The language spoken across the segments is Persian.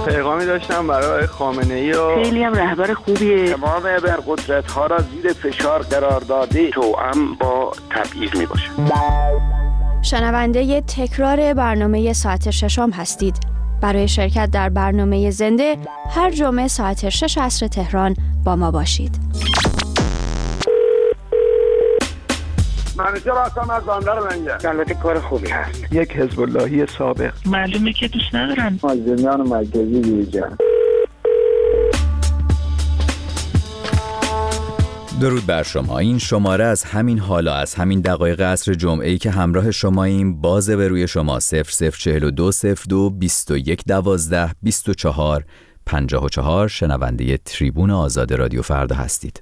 پیغامی داشتم برای خامنه‌ای و خیلی هم رهبر خوبیه. تمام ابرقدرت‌ها را زیر فشار قرار داده توأم با تبعیض میباشه. شنونده تکرار برنامه ساعت ششم هستید. برای شرکت در برنامه زنده هر جمعه ساعت 6 عصر تهران با ما باشید. منیژه راستم از باندر منگه. البته کار خوبی هست. یک حزب اللهی سابق. معلومه که دوست ندارم. مازنیان مرکزی دیجان. درود بر شما. این شماره از همین حالا، از همین دقایق عصر جمعه‌ای که همراه شماییم، بازه به روی شما. 0042 02 21 12 24 54 شنونده تریبون آزاد رادیو فردا هستید.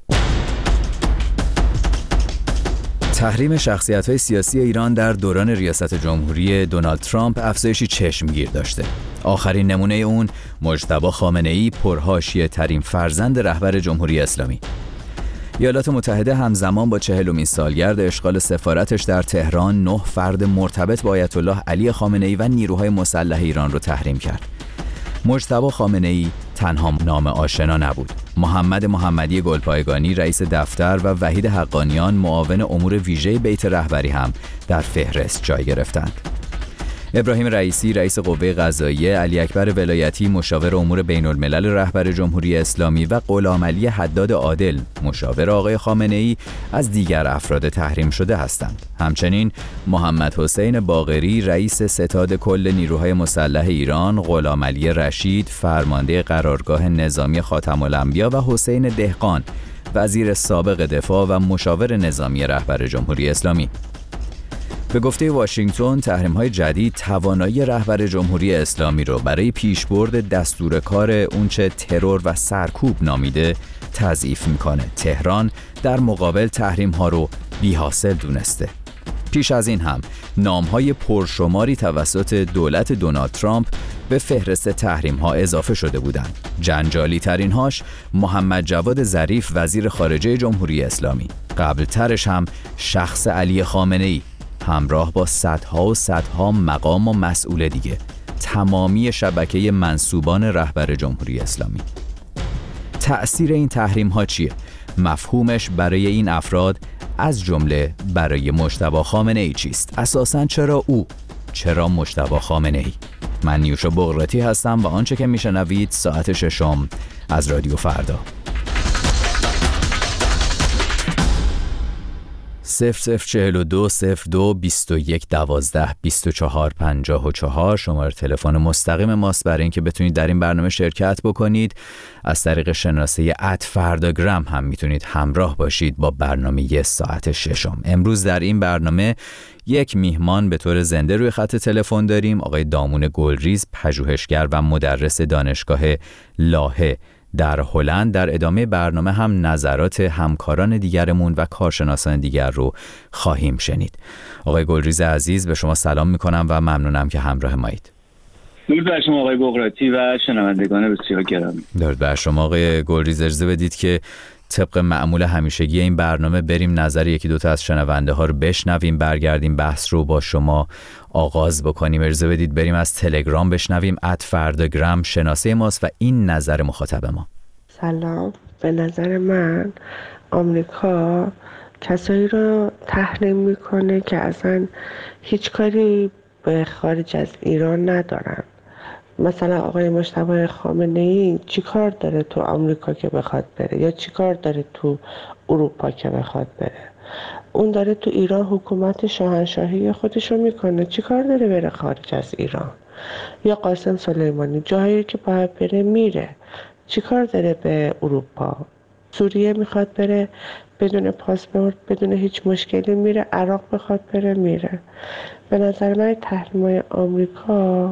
تحریم شخصیت‌های سیاسی ایران در دوران ریاست جمهوری دونالد ترامپ افزایشی چشمگیر داشته. آخرین نمونه اون مجتبی خامنه‌ای، پرحاشیه ترین فرزند رهبر جمهوری اسلامی. ایالات متحده همزمان با 40مین سالگرد اشغال سفارتش در تهران 9 فرد مرتبط با آیت الله علی خامنه‌ای و نیروهای مسلح ایران رو تحریم کرد. مجتبی خامنه‌ای تنها نام آشنا نبود. محمدی گلپایگانی رئیس دفتر و وحید حقانیان معاون امور ویژه بیت رهبری هم در فهرست جای گرفتند. ابراهیم رئیسی رئیس قوه قضاییه، علی اکبر ولایتی مشاور امور بین الملل رهبر جمهوری اسلامی و غلامعلی حداد عادل مشاور آقای خامنه‌ای از دیگر افراد تحریم شده هستند. همچنین محمد حسین باقری رئیس ستاد کل نیروهای مسلح ایران، غلامعلی رشید فرمانده قرارگاه نظامی خاتم الانبیا و حسین دهقان وزیر سابق دفاع و مشاور نظامی رهبر جمهوری اسلامی. به گفته واشنگتن، تحریم‌های جدید توانایی رهبر جمهوری اسلامی رو برای پیشبرد دستور کار اونچه ترور و سرکوب نامیده تضعیف میکنه. تهران در مقابل تحریم‌ها رو بی‌حاصل دونسته. پیش از این هم نام‌های پرشماری توسط دولت دونالد ترامپ به فهرست تحریم‌ها اضافه شده بودند. جنجالی ترین‌هاش محمد جواد ظریف وزیر خارجه جمهوری اسلامی. قبلترش هم شخص علی خامنه‌ای همراه با صدها مقام و مسئول دیگه، تمامی شبکه منسوبان رهبر جمهوری اسلامی. تأثیر این تحریم ها چیه؟ مفهومش برای این افراد از جمله برای مجتبی خامنه‌ای چیست؟ اساساً چرا مجتبی خامنه‌ای؟ من نیوشا بغراتی هستم و آنچه که میشنوید ساعت ششم از رادیو فردا. 0042 02 21 12 24 54 شماره تلفن مستقیم ماست برای اینکه بتونید در این برنامه شرکت بکنید. از طریق شناسه @فرداگرام هم میتونید همراه باشید با برنامه ساعت ششم. امروز در این برنامه یک میهمان به طور زنده روی خط تلفن داریم، آقای دامون گلریز، پژوهشگر و مدرس دانشگاه لاهه در هلند. در ادامه برنامه هم نظرات همکاران دیگرمون و کارشناسان دیگر رو خواهیم شنید. آقای گلریز عزیز، به شما سلام میکنم و ممنونم که همراه مایید. درود بر شما آقای بغراتی و شنوندگان بسیار گرامی. درود بر شما آقای گلریز. اجازه بدید که طبق معمول همیشگی این برنامه بریم نظر یکی دوتا از شنونده ها رو بشنویم، برگردیم بحث رو با شما آغاز بکنیم. اجازه بدید بریم از تلگرام بشنویم. @فرداگرام شناسه ماست و این نظر مخاطب ما. سلام، به نظر من آمریکا کسایی رو تحریم میکنه که اصلا هیچ کاری به خارج از ایران ندارن. مثلا آقای مجتبی خامنه‌ای چی کار داره تو آمریکا که بخواد بره، یا چی کار داره تو اروپا که بخواد بره؟ اون داره تو ایران حکومت شاهنشاهی خودشو میکنه، چی کار داره بره خارج از ایران؟ یا قاسم سلیمانی جایی که باید بره میره، چی کار داره به اروپا؟ سوریه میخواد بره بدون پاسپورت، بدون هیچ مشکلی میره. عراق بخواد بره میره. به نظر من تحریم‌های آمریکا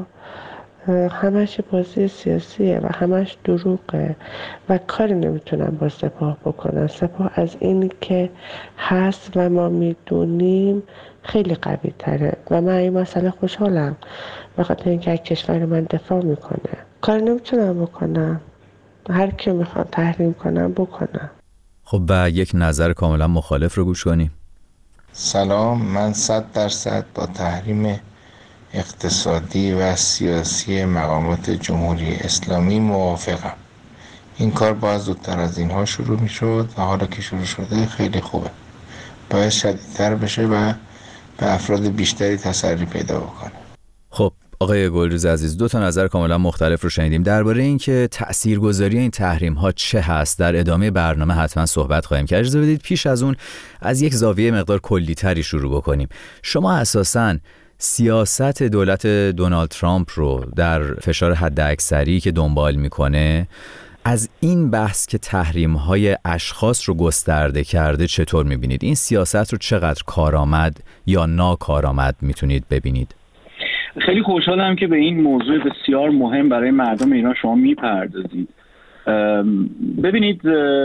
همش بازی سیاسیه و همش دروغه و کاری نمیتونن با سپاه بکنن. سپاه از این که هست و ما میدونیم خیلی قوی تره و من این مسئله خوشحالم بخاطر اینکه از کشور من دفاع میکنه. کاری نمیتونن بکنن، هر کی میخوان تحریم کنن بکنن. خب و یک نظر کاملا مخالف رو گوش کنیم. سلام، من 100% با تحریم اقتصادی و سیاسی مقامات جمهوری اسلامی موافقم. این کار باید زودتر از اینها شروع میشد و حالا که شروع شده خیلی خوبه. باید شدیدتر بشه و به افراد بیشتری تسری پیدا بکنه. خب آقای گلروز عزیز، 2 نظر کاملا مختلف رو شنیدیم درباره اینکه تاثیرگذاری این تحریم ها چه هست. در ادامه برنامه حتما صحبت خواهیم کرد. اجازه بدید پیش از اون از یک زاویه مقدار کلی تری شروع بکنیم. شما اساساً سیاست دولت دونالد ترامپ رو در فشار حداکثری که دنبال میکنه از این بحث که تحریم‌های اشخاص رو گسترده کرده چطور می‌بینید؟ این سیاست رو چقدر کارآمد یا ناکارآمد می‌تونید ببینید؟ خیلی خوشحالم که به این موضوع بسیار مهم برای مردم ایران شما میپردازید. ببینید،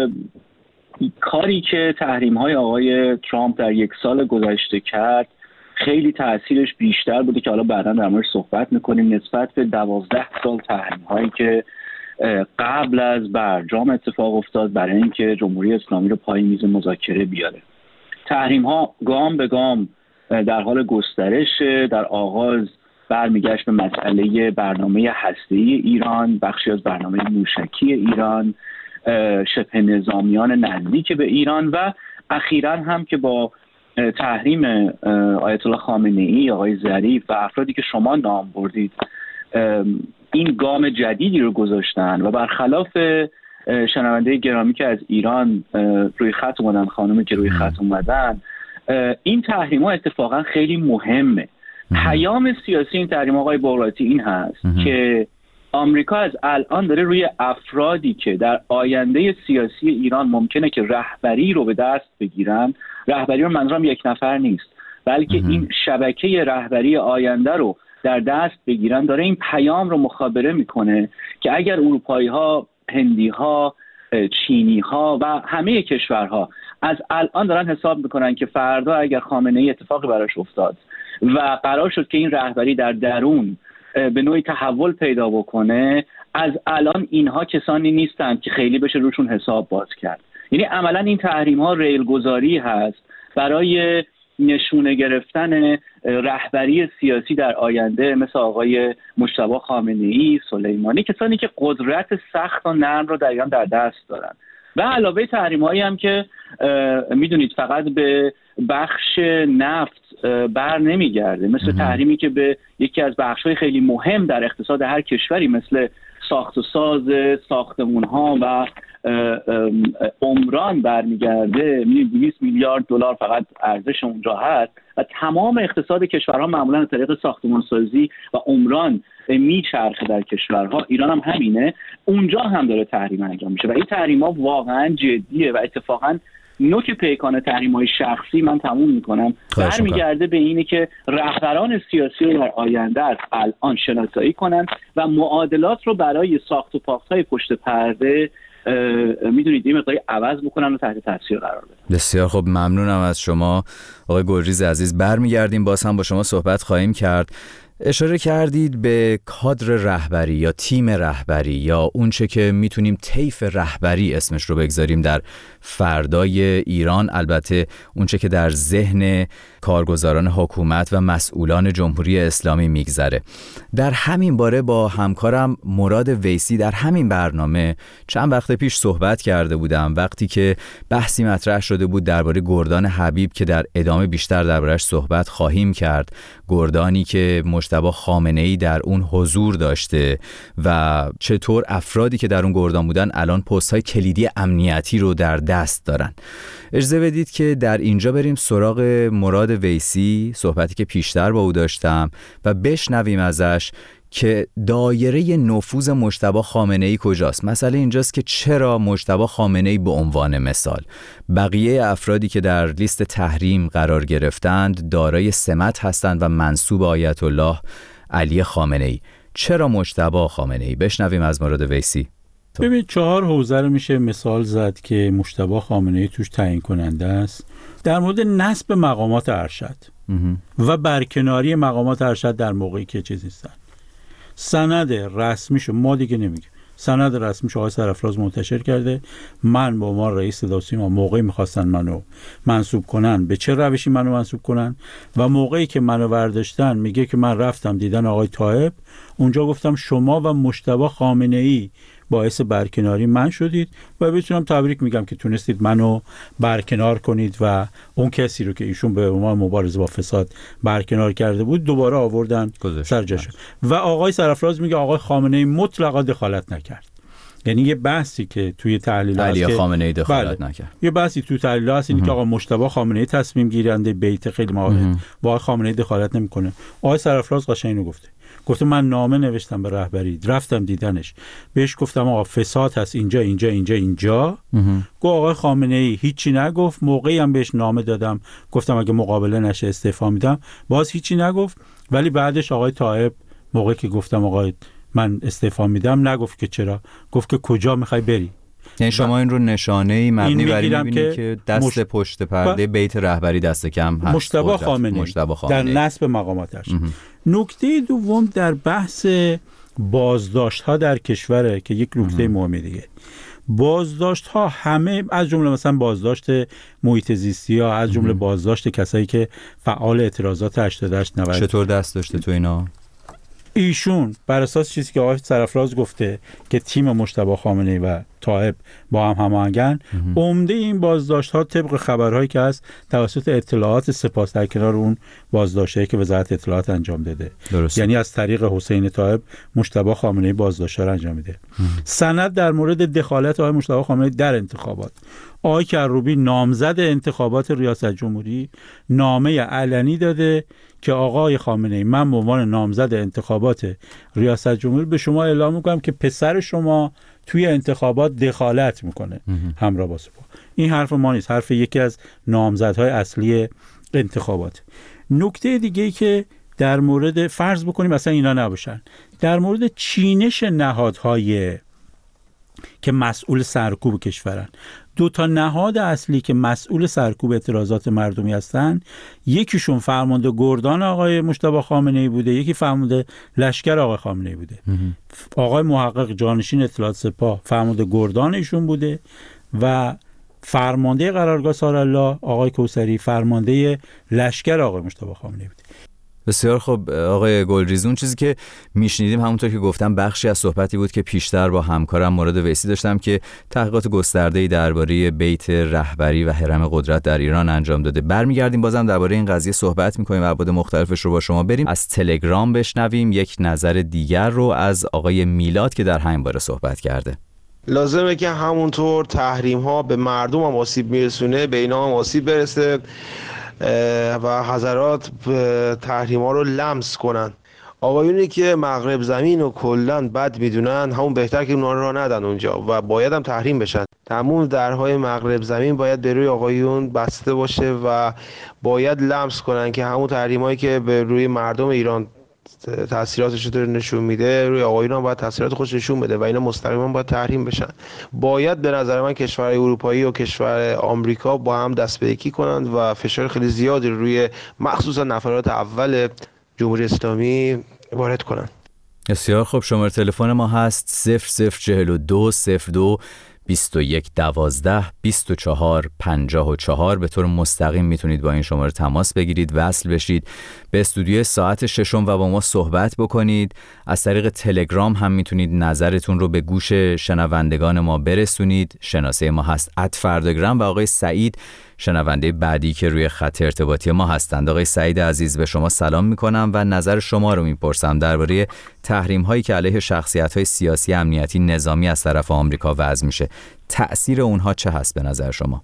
کاری که تحریم‌های آقای ترامپ در 1 سال گذشته کرد خیلی تأثیرش بیشتر بوده که حالا بعداً در موردش صحبت می‌کنیم نسبت به 12 سال تحریم‌هایی که قبل از برجام اتفاق افتاد برای اینکه جمهوری اسلامی رو پای میز مذاکره بیاره. تحریم‌ها گام به گام در حال گسترش. در آغاز برمیگشت به مسئله برنامه هسته‌ای ایران، بخشی از برنامه موشکی ایران، شبه نظامیان نزدیک به ایران و اخیراً هم که با تحریم آیت الله خامنه‌ای، آقای ظریف و افرادی که شما نام بردید این گام جدیدی رو گذاشتن و برخلاف شنونده گرامی که از ایران روی خط اومدن، خانومی که روی خط اومدن، این تحریم‌ها اتفاقا خیلی مهمه. پیام سیاسی این تحریم آقای بغراتی این هست که آمریکا از الان داره روی افرادی که در آینده سیاسی ایران ممکنه که رهبری رو به دست بگیرن، رهبری رو منظورم 1 نفر نیست بلکه این شبکه رهبری آینده رو در دست بگیرن، داره این پیام رو مخابره میکنه که اگر اروپایی‌ها، هندی‌ها، چینی‌ها و همه کشورها از الان دارن حساب میکنن که فردا اگر خامنه‌ای اتفاقی براش افتاد و قرار شد که این رهبری در درون به نوعی تحول پیدا بکنه، از الان اینها کسانی نیستند که خیلی بشه روشون حساب باز کرد. یعنی عملا این تحریم‌ها ریلگذاری هست برای نشونه گرفتن رهبری سیاسی در آینده مثل آقای مجتبی خامنه‌ای، سلیمانی، کسانی که قدرت سخت و نرم رو در ایران در دست دارن. و علاوه تحریم‌هایی هم که میدونید فقط به بخش نفت بر نمیگرده، مثل تحریمی که به یکی از بخش‌های خیلی مهم در اقتصاد هر کشوری مثل ساخت و ساز ساختمان‌ها و عمران برمیگرده. 200 میلیارد دلار فقط ارزش اونجا هست و تمام اقتصاد کشورها معمولا از طریق ساختمانسازی و عمران میچرخه در کشورها. ایران هم همینه، اونجا هم داره تحریم انجام میشه و این تحریم‌ها واقعا جدیه و اتفاقا نوک پیکان تحریم‌های شخصی، من تموم میکنم، برمیگرده به اینه که رهبران سیاسی رو در آینده از الان شناسایی کنن و معادلات رو برای ساخت و پاخت‌های پشت پرده میدونید این مقداری عوض بکنن و تحت تاثیر قرار بدن. بسیار خب، ممنونم از شما آقای گلریز عزیز. برمیگردیم باز هم با شما صحبت خواهیم کرد. اشاره کردید به کادر رهبری یا تیم رهبری یا اونچه که میتونیم طیف رهبری اسمش رو بگذاریم در فردای ایران، البته اونچه که در ذهن کارگزاران حکومت و مسئولان جمهوری اسلامی میگذره. در همین باره با همکارم مراد ویسی در همین برنامه چند وقت پیش صحبت کرده بودم، وقتی که بحثی مطرح شده بود درباره گردان حبیب که در ادامه بیشتر درباره‌اش صحبت خواهیم کرد. گردانی که مجتبی خامنه‌ای در اون حضور داشته و چطور افرادی که در اون گردان بودن الان پست‌های کلیدی امنیتی رو در دست دارن. اجازه بدید که در اینجا بریم سراغ مراد ویسی، صحبتی که پیشتر با او داشتم، و بشنویم ازش که دایره نفوذ مجتبی خامنه‌ای کجاست. مسئله اینجاست که چرا مجتبی خامنه‌ای به عنوان مثال، بقیه افرادی که در لیست تحریم قرار گرفتند دارای سمت هستند و منسوب آیت الله علی خامنه‌ای. چرا مجتبی خامنه‌ای؟ بشنویم از مراد ویسی. ببین، 4 حوزه رو میشه مثال زد که مجتبی خامنه‌ای توش تعیین کننده است. در مورد نصب مقامات ارشد و برکناری مقامات ارشد در موقعی که چیز نیستن، سند رسمیشو ما دیگه نمیگیم، سند رسمیش آقای سرفراز منتشر کرده. من به عنوان رئیس صدا و سیما موقعی می‌خواستن منو منصوب کنن، به چه روشی منو منصوب کنن، و موقعی که منو برداشتن میگه که من رفتم دیدن آقای طایب، اونجا گفتم شما و مجتبی خامنه‌ای باعث برکناری من شدید و بتونم تبریک میگم که تونستید منو برکنار کنید و اون کسی رو که ایشون به عنوان مبارزه با فساد برکنار کرده بود دوباره آوردن سر جاش. و آقای سرفراز میگه آقای خامنه‌ای مطلقا دخالت نکرد. یعنی یه بحثی که توی تحلیل علی هست خامنه‌ای دخالت نکرد. یه بحثی توی تحلیل هست اینه که آقا مجتبی خامنه‌ای تصمیم گیرنده بیت خیلی موارد با آقای خامنه‌ای دخالت نمیکنه. آقای سرفراز قشنگ اینو گفته من نامه نوشتم به رهبری، رفتم دیدنش، بهش گفتم آقا فساد هست اینجا اینجا اینجا اینجا. گفت آقای خامنه‌ای هیچی نگفت. موقعی هم بهش نامه دادم گفتم اگه مقابله نشه استعفا میدم، باز هیچی نگفت. ولی بعدش آقای طایب موقعی که گفتم آقا من استعفا میدم نگفت که چرا، گفت که کجا میخوای بری. یعنی شما این رو نشانه‌ای مبنی بر این می‌بینید که دست پشت پرده بیت رهبری دست کم هست. مجتبی خامنه‌ای در نصب مقاماتش. نکته دوم در بحث بازداشت‌ها در کشوره که یک نکته مهمه دیگه. بازداشت‌ها همه از جمله مثلا بازداشت محیط زیستی‌ها، از جمله بازداشت کسایی که فعال اعتراضات 88 90 چطور دست داشته تو اینا؟ ایشون بر اساس چیزی که آقای سرفراز گفته که تیم مجتبی خامنه‌ای و طایب با هم هماهنگن، عمده این بازداشت‌ها طبق خبرهایی که هست توسط اطلاعات سپاه در کنار اون بازداشتایی که وزارت اطلاعات انجام داده. درست. یعنی از طریق حسین طایب مجتبی خامنه‌ای بازداشت‌ها رو انجام میده. سند در مورد دخالت آقای مجتبی خامنه‌ای در انتخابات. آقای کروبی نامزد انتخابات ریاست جمهوری نامه علنی داده که آقای خامنه‌ای من به عنوان نامزد انتخابات ریاست جمهوری به شما اعلام میکنم که پسر شما توی انتخابات دخالت میکنه همراه با سپاه. این حرف ما نیست، حرف یکی از نامزدهای اصلی انتخابات. نکته دیگه‌ای که در مورد فرض بکنیم مثلا اینا نباشن، در مورد چینش نهادهای که مسئول سرکوب کشورن، دو تا نهاد اصلی که مسئول سرکوب اعتراضات مردمی هستن، یکیشون فرمانده گردان آقای مجتبی خامنه‌ای بوده، یکی فرمانده لشکر آقای خامنه‌ای بوده. آقای محقق جانشین اطلاعات سپاه فرمانده گردان ایشون بوده و فرمانده قرارگاه سارالله آقای کوثری فرمانده لشکر آقای مجتبی خامنه‌ای بوده. بسیار خوب آقای گلریزون، چیزی که میشنیدیم همونطور که گفتم بخشی از صحبتی بود که پیشتر با همکارم مراد ویسی داشتم که تحقیقات گسترده‌ای درباره بیت رهبری و هرم قدرت در ایران انجام داده. برمیگردیم بازم درباره این قضیه صحبت می‌کنیم و ابعاد مختلفش رو با شما بریم. از تلگرام بشنویم یک نظر دیگر رو از آقای میلاد که در همین باره صحبت کرده. لازمه که همونطور تحریم ها به مردم هم آسیب میرسونه به اینا هم آسیب برسه و حضرات تحریم ها رو لمس کنن. آقایونی که مغرب زمین و کلن بد میدونن همون بهتر که اونا را ندن اونجا و باید هم تحریم بشن. تمام درهای مغرب زمین باید به روی آقایون بسته باشه و باید لمس کنن که همون تحریم هایی که به روی مردم ایران تاثیراتش رو نشون میده روی آقایون هم باید تاثیرات خودش نشون بده و اینا مستقیما باید تحریم بشن. باید به نظر من کشورهای اروپایی و کشور آمریکا با هم دست به یکی کنند و فشار خیلی زیادی روی مخصوصا نفرات اول جمهوری اسلامی وارد کنند. بسیار خوب، شماره تلفن ما هست 0042 02 21 12 24 54. به طور مستقیم میتونید با این شماره تماس بگیرید، وصل بشید به استودیو ساعت ششم و با ما صحبت بکنید. از طریق تلگرام هم میتونید نظرتون رو به گوش شنوندگان ما برسونید. شناسه ما هست @فرداگرام و آقای سعید شنونده بعدی که روی خط ارتباطی ما هستند. آقای سعید عزیز به شما سلام میکنم و نظر شما رو میپرسم درباره تحریم هایی که علیه شخصیت های سیاسی، امنیتی، نظامی از طرف آمریکا وضع میشه. تأثیر اونها چه هست به نظر شما؟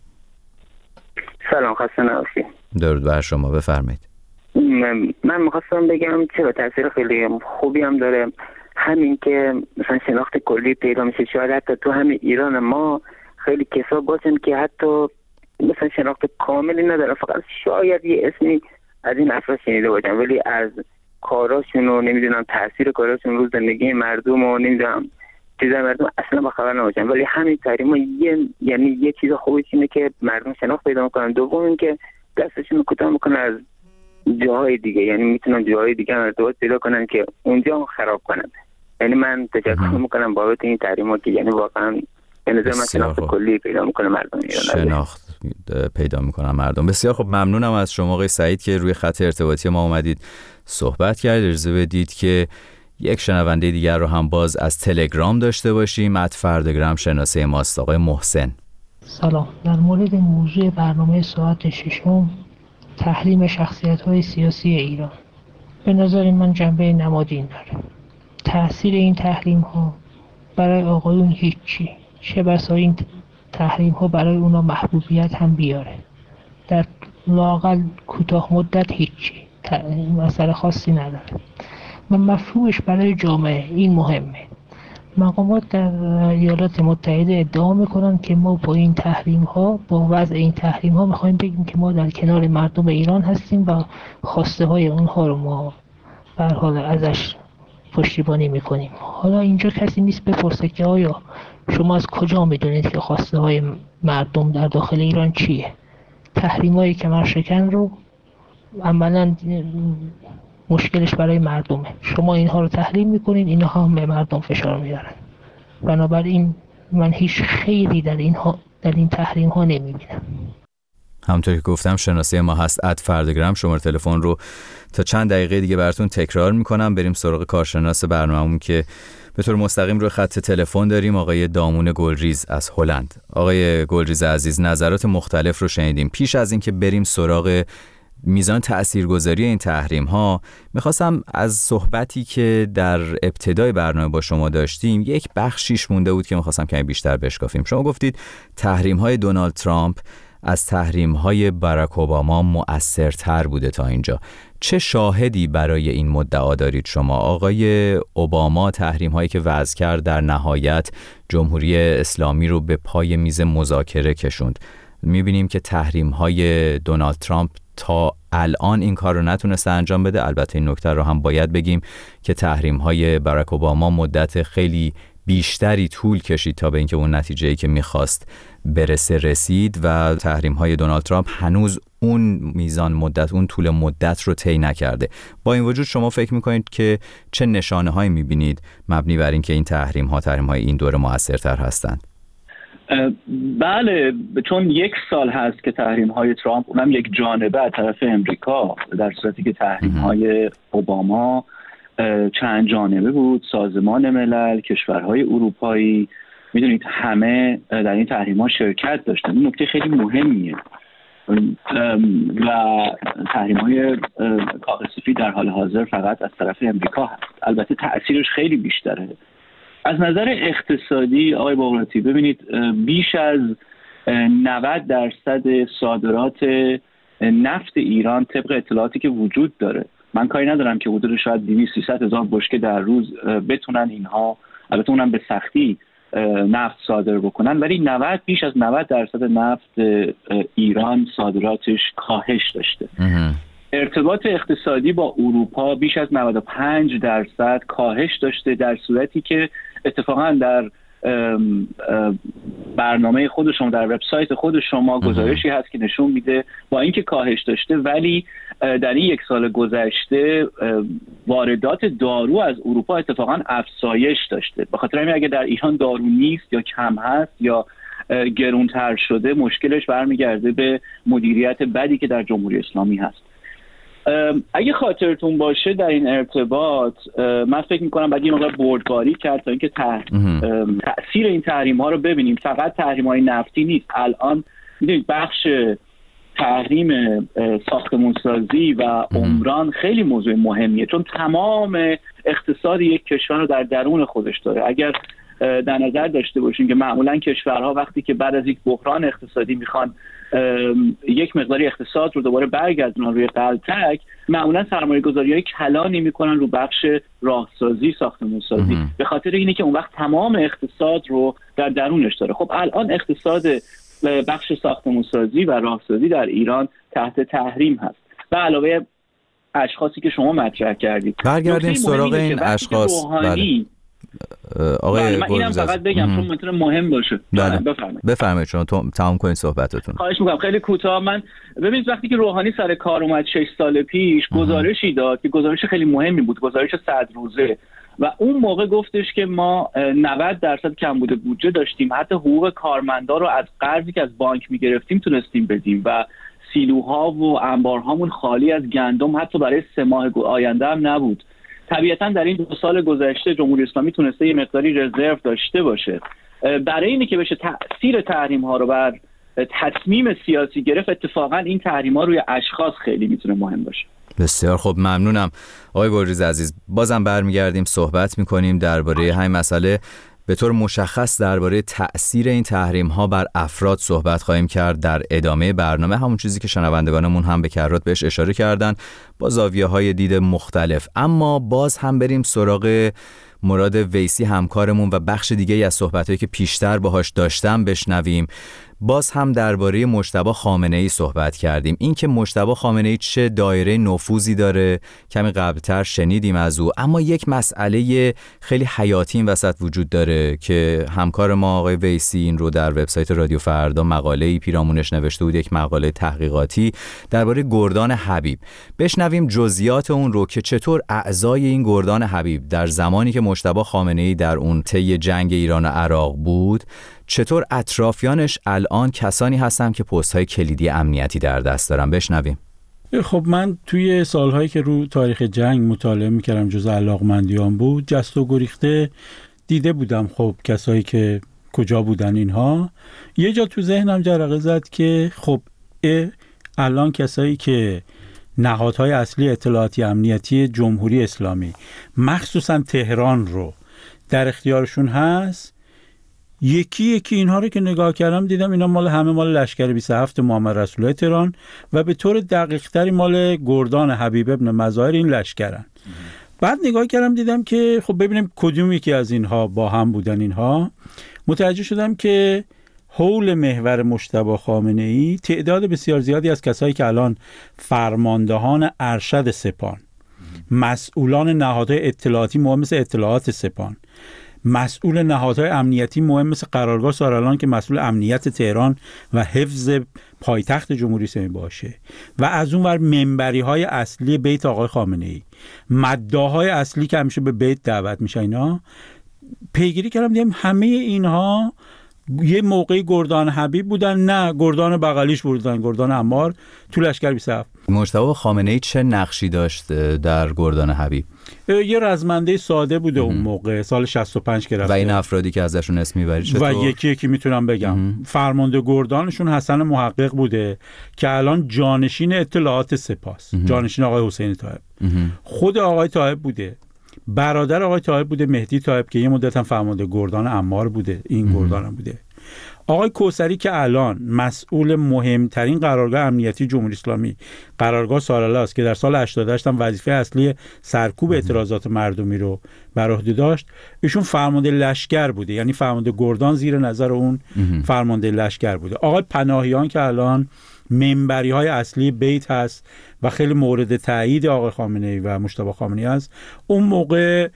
سلام، خسته نباشید. درود بر شما، بفرمایید. من میخواستم بگم چرا تأثیر خیلی خوبی هم داره. همین که مثلا شناخت کلی پیدا میشه. شاید حتی تو همین ایران ما خیلی کسا باشن که حتی مثلا شناخت کاملی نداره، فقط شاید یه اسمی از این افراد شنیده باشن ولی از کاراشون و نمیدونم تاثیر کاراشون رو زندگی مردم و نمیدونم چیزای مردم اصلا با خبر نباشن. ولی همین تحریما یعنی یه چیز خوبیش اینه که مردم شناخت پیدا میکنن. دوم اینکه دستشون رو کوتاه میکنن از جاهای دیگه، یعنی میتونن جاهای دیگه ارتباط پیدا کنن که اونجا خراب کنن. یعنی من تشکر میکنم بابت این تحریم‌ها که یعنی واقعا به نظر من شناخت کلی پیدا میکنه مردم ایران. شناخت پیدا میکنن مردم. بسیار خب، ممنونم از شما آقای سعید که روی خط ارتباطی ما اومدید صحبت کردید. اجازه بدید که یک شنونده دیگر رو هم باز از تلگرام داشته باشیم. @فردگرام شناسه ماست. آقای محسن. سلام. در مورد موضوع برنامه ساعت 6 تحریم شخصیت‌های سیاسی ایران، به نظر من جنبه نمادین داره. تأثیر این تحریم‌ها برای آقایون هیچی، چه بسا این تحریم‌ها برای اونا محبوبیت هم بیاره. در لااقل کوتاه مدت هیچی، مسئله خاصی نداره و مفهومش برای جامعه این مهمه. مقامات در ایالات متحده ادعا میکنن که ما با این تحریم‌ها، با وضع این تحریم‌ها میخوایم بگیم که ما در کنار مردم ایران هستیم و خواسته های اونها رو ما به هر حال ازش پشتیبانی میکنیم. حالا اینجا کسی نیست بپرسه که آیا شما از کجا میدونید که خواسته های مردم در داخل ایران چیه؟ تحریم‌های کمرشکن رو عملاً مشکلش برای مردمه. شما اینها رو تحریم میکنین، اینها هم به مردم فشار میارن. بنابراین من هیچ خیری در این تحریم ها نمیبینم. همونطور که گفتم شناسه ما هست @فردگرام. شماره تلفن رو تا چند دقیقه دیگه براتون تکرار میکنم. بریم سراغ کارشناس برنامه‌مون که به طور مستقیم روی خط تلفن داریم، آقای دامون گلریز از هلند. آقای گلریز عزیز، نظرات مختلف رو شنیدیم. پیش از اینکه بریم سراغ میزان تأثیرگذاری این تحریم ها، میخواستم از صحبتی که در ابتدای برنامه با شما داشتیم یک بخشیش مونده بود که میخواستم کمی بیشتر بشکافیم. شما گفتید تحریم های دونالد ترامپ از تحریم های باراک اوباما مؤثرتر بوده تا اینجا. چه شاهدی برای این مدعا دارید شما؟ آقای اوباما تحریم هایی که وضع کرد در نهایت جمهوری اسلامی رو به پای میز مذاکره کشوند. میبینیم که تحریم های دونالد ترامپ تا الان این کار رو نتونسته انجام بده. البته این نکته رو هم باید بگیم که تحریم های باراک اوباما مدت خیلی بیشتری طول کشید تا به اینکه اون نتیجه‌ای که میخواست برسه رسید و تحریم های دونالد ترامپ هنوز اون میزان مدت، اون طول مدت رو طی نکرده. با این وجود شما فکر میکنید که چه نشانه هایی میبینید مبنی بر اینکه این تحریم های این دوره موثرتر هستند؟ بله، چون 1 سال هست که تحریم های ترامپ اونم یک جانبه از طرف امریکا، در صورتی که تحریم های اوباما چند جانبه بود. سازمان ملل، کشورهای اروپایی، میدونید همه در این تحریم ها شرکت داشتن. این نکته خیلی مهمیه و تحریم های کاغذ سفید در حال حاضر فقط از طرف امریکا هست. البته تأثیرش خیلی بیشتره. از نظر اقتصادی آقای بغراتی، ببینید بیش از 90% صادرات نفت ایران طبق اطلاعاتی که وجود داره، من کاری ندارم که حدود شاید 200-300 هزار بشکه در روز بتونن اینها، البته اونم به سختی، نفت صادر بکنن، ولی بیش از 90% نفت ایران صادراتش کاهش داشته. ارتباط اقتصادی با اروپا بیش از 95% کاهش داشته، در صورتی که اتفاقا در برنامه خود شما، در وبسایت خود شما گزارشی هست که نشون میده با اینکه کاهش داشته ولی در این 1 سال گذشته واردات دارو از اروپا اتفاقا افزایش داشته. به خاطر همین اگه در ایران دارو نیست یا کم هست یا گرونتر شده، مشکلش برمیگرده به مدیریت بدی که در جمهوری اسلامی هست. اگه خاطرتون باشه در این ارتباط من فکر میکنم باید یه مقدار بردباری کرد تا اینکه تأثیر این تحریم ها رو ببینیم. فقط تحریم های نفتی نیست. الان میدونید بخش تحریم ساختمانسازی و عمران خیلی موضوع مهمیه، چون تمام اقتصاد یک کشور رو در درون خودش داره. اگر در نظر داشته باشیم که معمولا کشورها وقتی که بعد از یک بحران اقتصادی میخوان یک مقداری اقتصاد رو دوباره برگردونن روی قلتک، معمولا سرمایه‌گذاری‌های کلانی میکنن رو بخش راهسازی، ساختمانسازی، به خاطر اینه که اون وقت تمام اقتصاد رو در درونش داره. خب الان اقتصاد بخش ساختمانسازی و راهسازی در ایران تحت تحریم هست. به علاوه اشخاصی که شما مطرح کردید، برگردیم سراغ این اشخاص. آقای من اینم فقط بگم چون میتونه مهم باشه. بفرمایید شما تمام کنید صحبتتون. خواهش میکنم خیلی کوتاه. من ببینید وقتی که روحانی سر کار اومد 6 سال پیش گزارشی داد که گزارش خیلی مهمی بود، گزارش 100 روزه و اون موقع گفتش که ما 90% کمبود بودجه داشتیم، حتی حقوق کارمندا رو از قرضی که از بانک میگرفتیم تونستیم بدیم و سیلوها و انبارهامون خالی از گندم حتی برای 3 ماه آینده هم نبود. طبیعتا در این 2 سال گذشته جمهوری اسلامی تونسته یه مقداری رزرو داشته باشه. برای اینی که بشه تأثیر تحریم ها رو بر تصمیم سیاسی گرفت، اتفاقا این تحریم ها روی اشخاص خیلی میتونه مهم باشه. بسیار خب، ممنونم آقای گلریز عزیز. بازم برمیگردیم صحبت میکنیم درباره همین مسئله. به طور مشخص درباره تأثیر این تحریم ها بر افراد صحبت خواهیم کرد در ادامه برنامه، همون چیزی که شنوندگانمون هم به کرات بهش اشاره کردن با زاویه های دید مختلف. اما باز هم بریم سراغ مراد ویسی همکارمون و بخش دیگه از صحبتایی که پیشتر باهاش داشتم بشنویم. باز هم درباره مجتبی خامنه‌ای صحبت کردیم. این که مجتبی خامنه‌ای چه دایره نفوذی داره کمی قبلتر شنیدیم از او، اما یک مسئله خیلی حیاتی این وسط وجود داره که همکار ما آقای ویسی این رو در وبسایت رادیو فردا مقاله‌ای پیرامونش نوشته بود، یک مقاله تحقیقاتی درباره گردان حبیب. بشنویم جزئیات اون رو که چطور اعضای این گردان حبیب در زمانی که مجتبی خامنه‌ای در اون طی جنگ ایران و عراق بود، چطور اطرافیانش الان کسانی هستن که پست‌های کلیدی امنیتی در دست دارن. بشنویم. خب من توی سالهایی که رو تاریخ جنگ مطالعه میکردم، جز علاقمندیان بود، جست و گریخته دیده بودم خب کسایی که کجا بودن اینها. یه جا تو ذهنم جرقه زد که خب الان کسایی که نهادهای اصلی اطلاعاتی امنیتی جمهوری اسلامی مخصوصا تهران رو در اختیارشون هست، یکی اینها رو که نگاه کردم دیدم اینا مال لشکر 27 محمد رسول الله تهران و به طور دقیق تری مال گردان حبیب ابن مظاهر این لشکرن. بعد نگاه کردم دیدم که خب ببینیم کدوم یکی از اینها با هم بودن. اینها متوجه شدم که حول محور مجتبی خامنه‌ای تعداد بسیار زیادی از کسایی که الان فرماندهان ارشد سپاه، مسئولان نهادهای اطلاعاتی مهم مثل اطلاعات سپاه، مسئول نهادهای امنیتی مهم مثل قرارگاه سارالان که مسئول امنیت تهران و حفظ پایتخت جمهوری اسلامی باشه، و از اون ور منبری‌های اصلی بیت آقای خامنه‌ای، مداحای اصلی که همیشه به بیت دعوت میشه، اینا پیگیری کردم دیدم همه اینها یه موقعی گردان حبیب بودن، نه گردان بغلیش بودن، گردان عمار تو لشکر 27. مجتبی خامنه‌ای چه نقشی داشت در گردان حبیب؟ یه رزمنده ساده بوده اون موقع، سال 65 که رفته. و این افرادی که ازشون اسم میبری چطور؟ و یکی میتونم بگم فرمانده گردانشون حسن محقق بوده که الان جانشین اطلاعات سپاس، جانشین آقای حسین طایب. خود آقای طایب بوده، برادر آقای طایب بوده مهدی طایب که یه مدت هم فرمانده گردان عمار بوده، این گردان هم بوده. آقای کوثری که الان مسئول مهمترین قرارگاه امنیتی جمهوری اسلامی، قرارگاه سارالله است که در سال 88 هم وظیفه اصلی سرکوب اعتراضات مردمی رو بر عهده داشت، ایشون فرمانده لشکر بوده، یعنی فرمانده گردان زیر نظر اون فرمانده لشکر بوده. آقای پناهیان که الان منبری های اصلی بیت هست و خیلی مورد تایید آقای خامنه‌ای و مجتبی خامنه‌ای است، اون موقع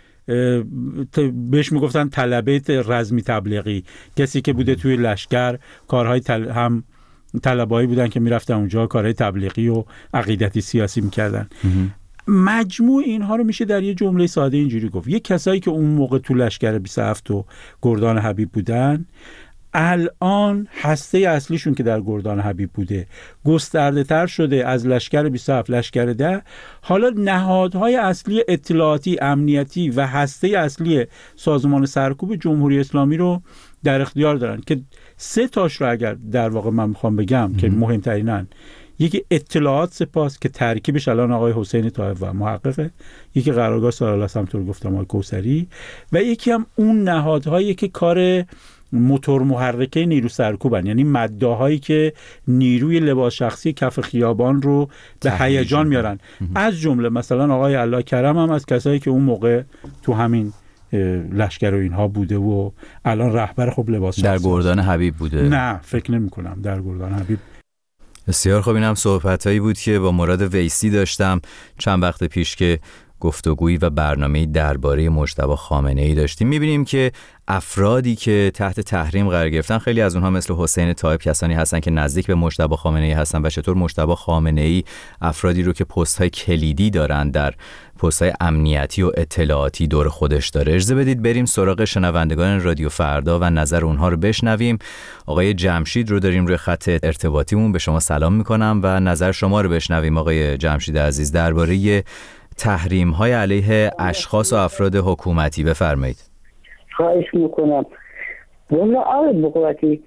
بهش میگفتن طلبه رزمی تبلیغی، کسی که بوده توی لشکر کارهای هم طلبایی بودن که میرفتن اونجا کارهای تبلیغی و عقیدتی سیاسی میکردن. مجموع اینها رو میشه در یه جمله ساده اینجوری گفت: یک کسایی که اون موقع تو لشکر 27 و گردان حبیب بودن، الان هسته اصلیشون که در گردان حبیب بوده گسترده تر شده از لشکر 27 لشکر 10. حالا نهادهای اصلی اطلاعاتی امنیتی و هسته اصلی سازمان سرکوب جمهوری اسلامی رو در اختیار دارن که 3 تاش رو اگر در واقع من میخوام بگم که مهمترینن، یکی اطلاعات سپاس که ترکیبش الان آقای حسین طایب و محققه، یکی قرارگاه سارالله همونطور گفتم آقای کوثری، و یکی هم اون نهادهایی که کار موتور محرکه نیرو سرکوبن، یعنی مداهایی که نیروی لباس شخصی کف خیابان رو به هیجان میارن. از جمله مثلا آقای الله کرم هم از کسایی که اون موقع تو همین لشکر و اینها بوده و الان رهبر خب لباس شخصی در گردان حبیب بوده. نه فکر نمی کنم در گردان حبیب. بسیار خوب. اینم صحبتایی بود که با مراد ویسی داشتم چند وقت پیش که گفتگویی و برنامه‌ای درباره مجتبی خامنه‌ای داشتیم. می‌بینیم که افرادی که تحت تحریم قرار گرفتن، خیلی از اونها مثل حسین طایب کسانی هستن که نزدیک به مجتبی خامنه‌ای هستن و چطور مجتبی خامنه‌ای افرادی رو که پست‌های کلیدی دارن در پست‌های امنیتی و اطلاعاتی دور خودش داره. اجازه بدید بریم سراغ شنوندگان رادیو فردا و نظر اونها رو بشنویم. آقای جمشید رو داریم روی خط ارتباطیمون. به شما سلام می‌کنم و نظر شما رو بشنویم آقای جمشید عزیز درباره تحریم‌های علیه اشخاص و افراد حکومتی. بفرمایید. خواهش میکنم. والا آقای بقراتی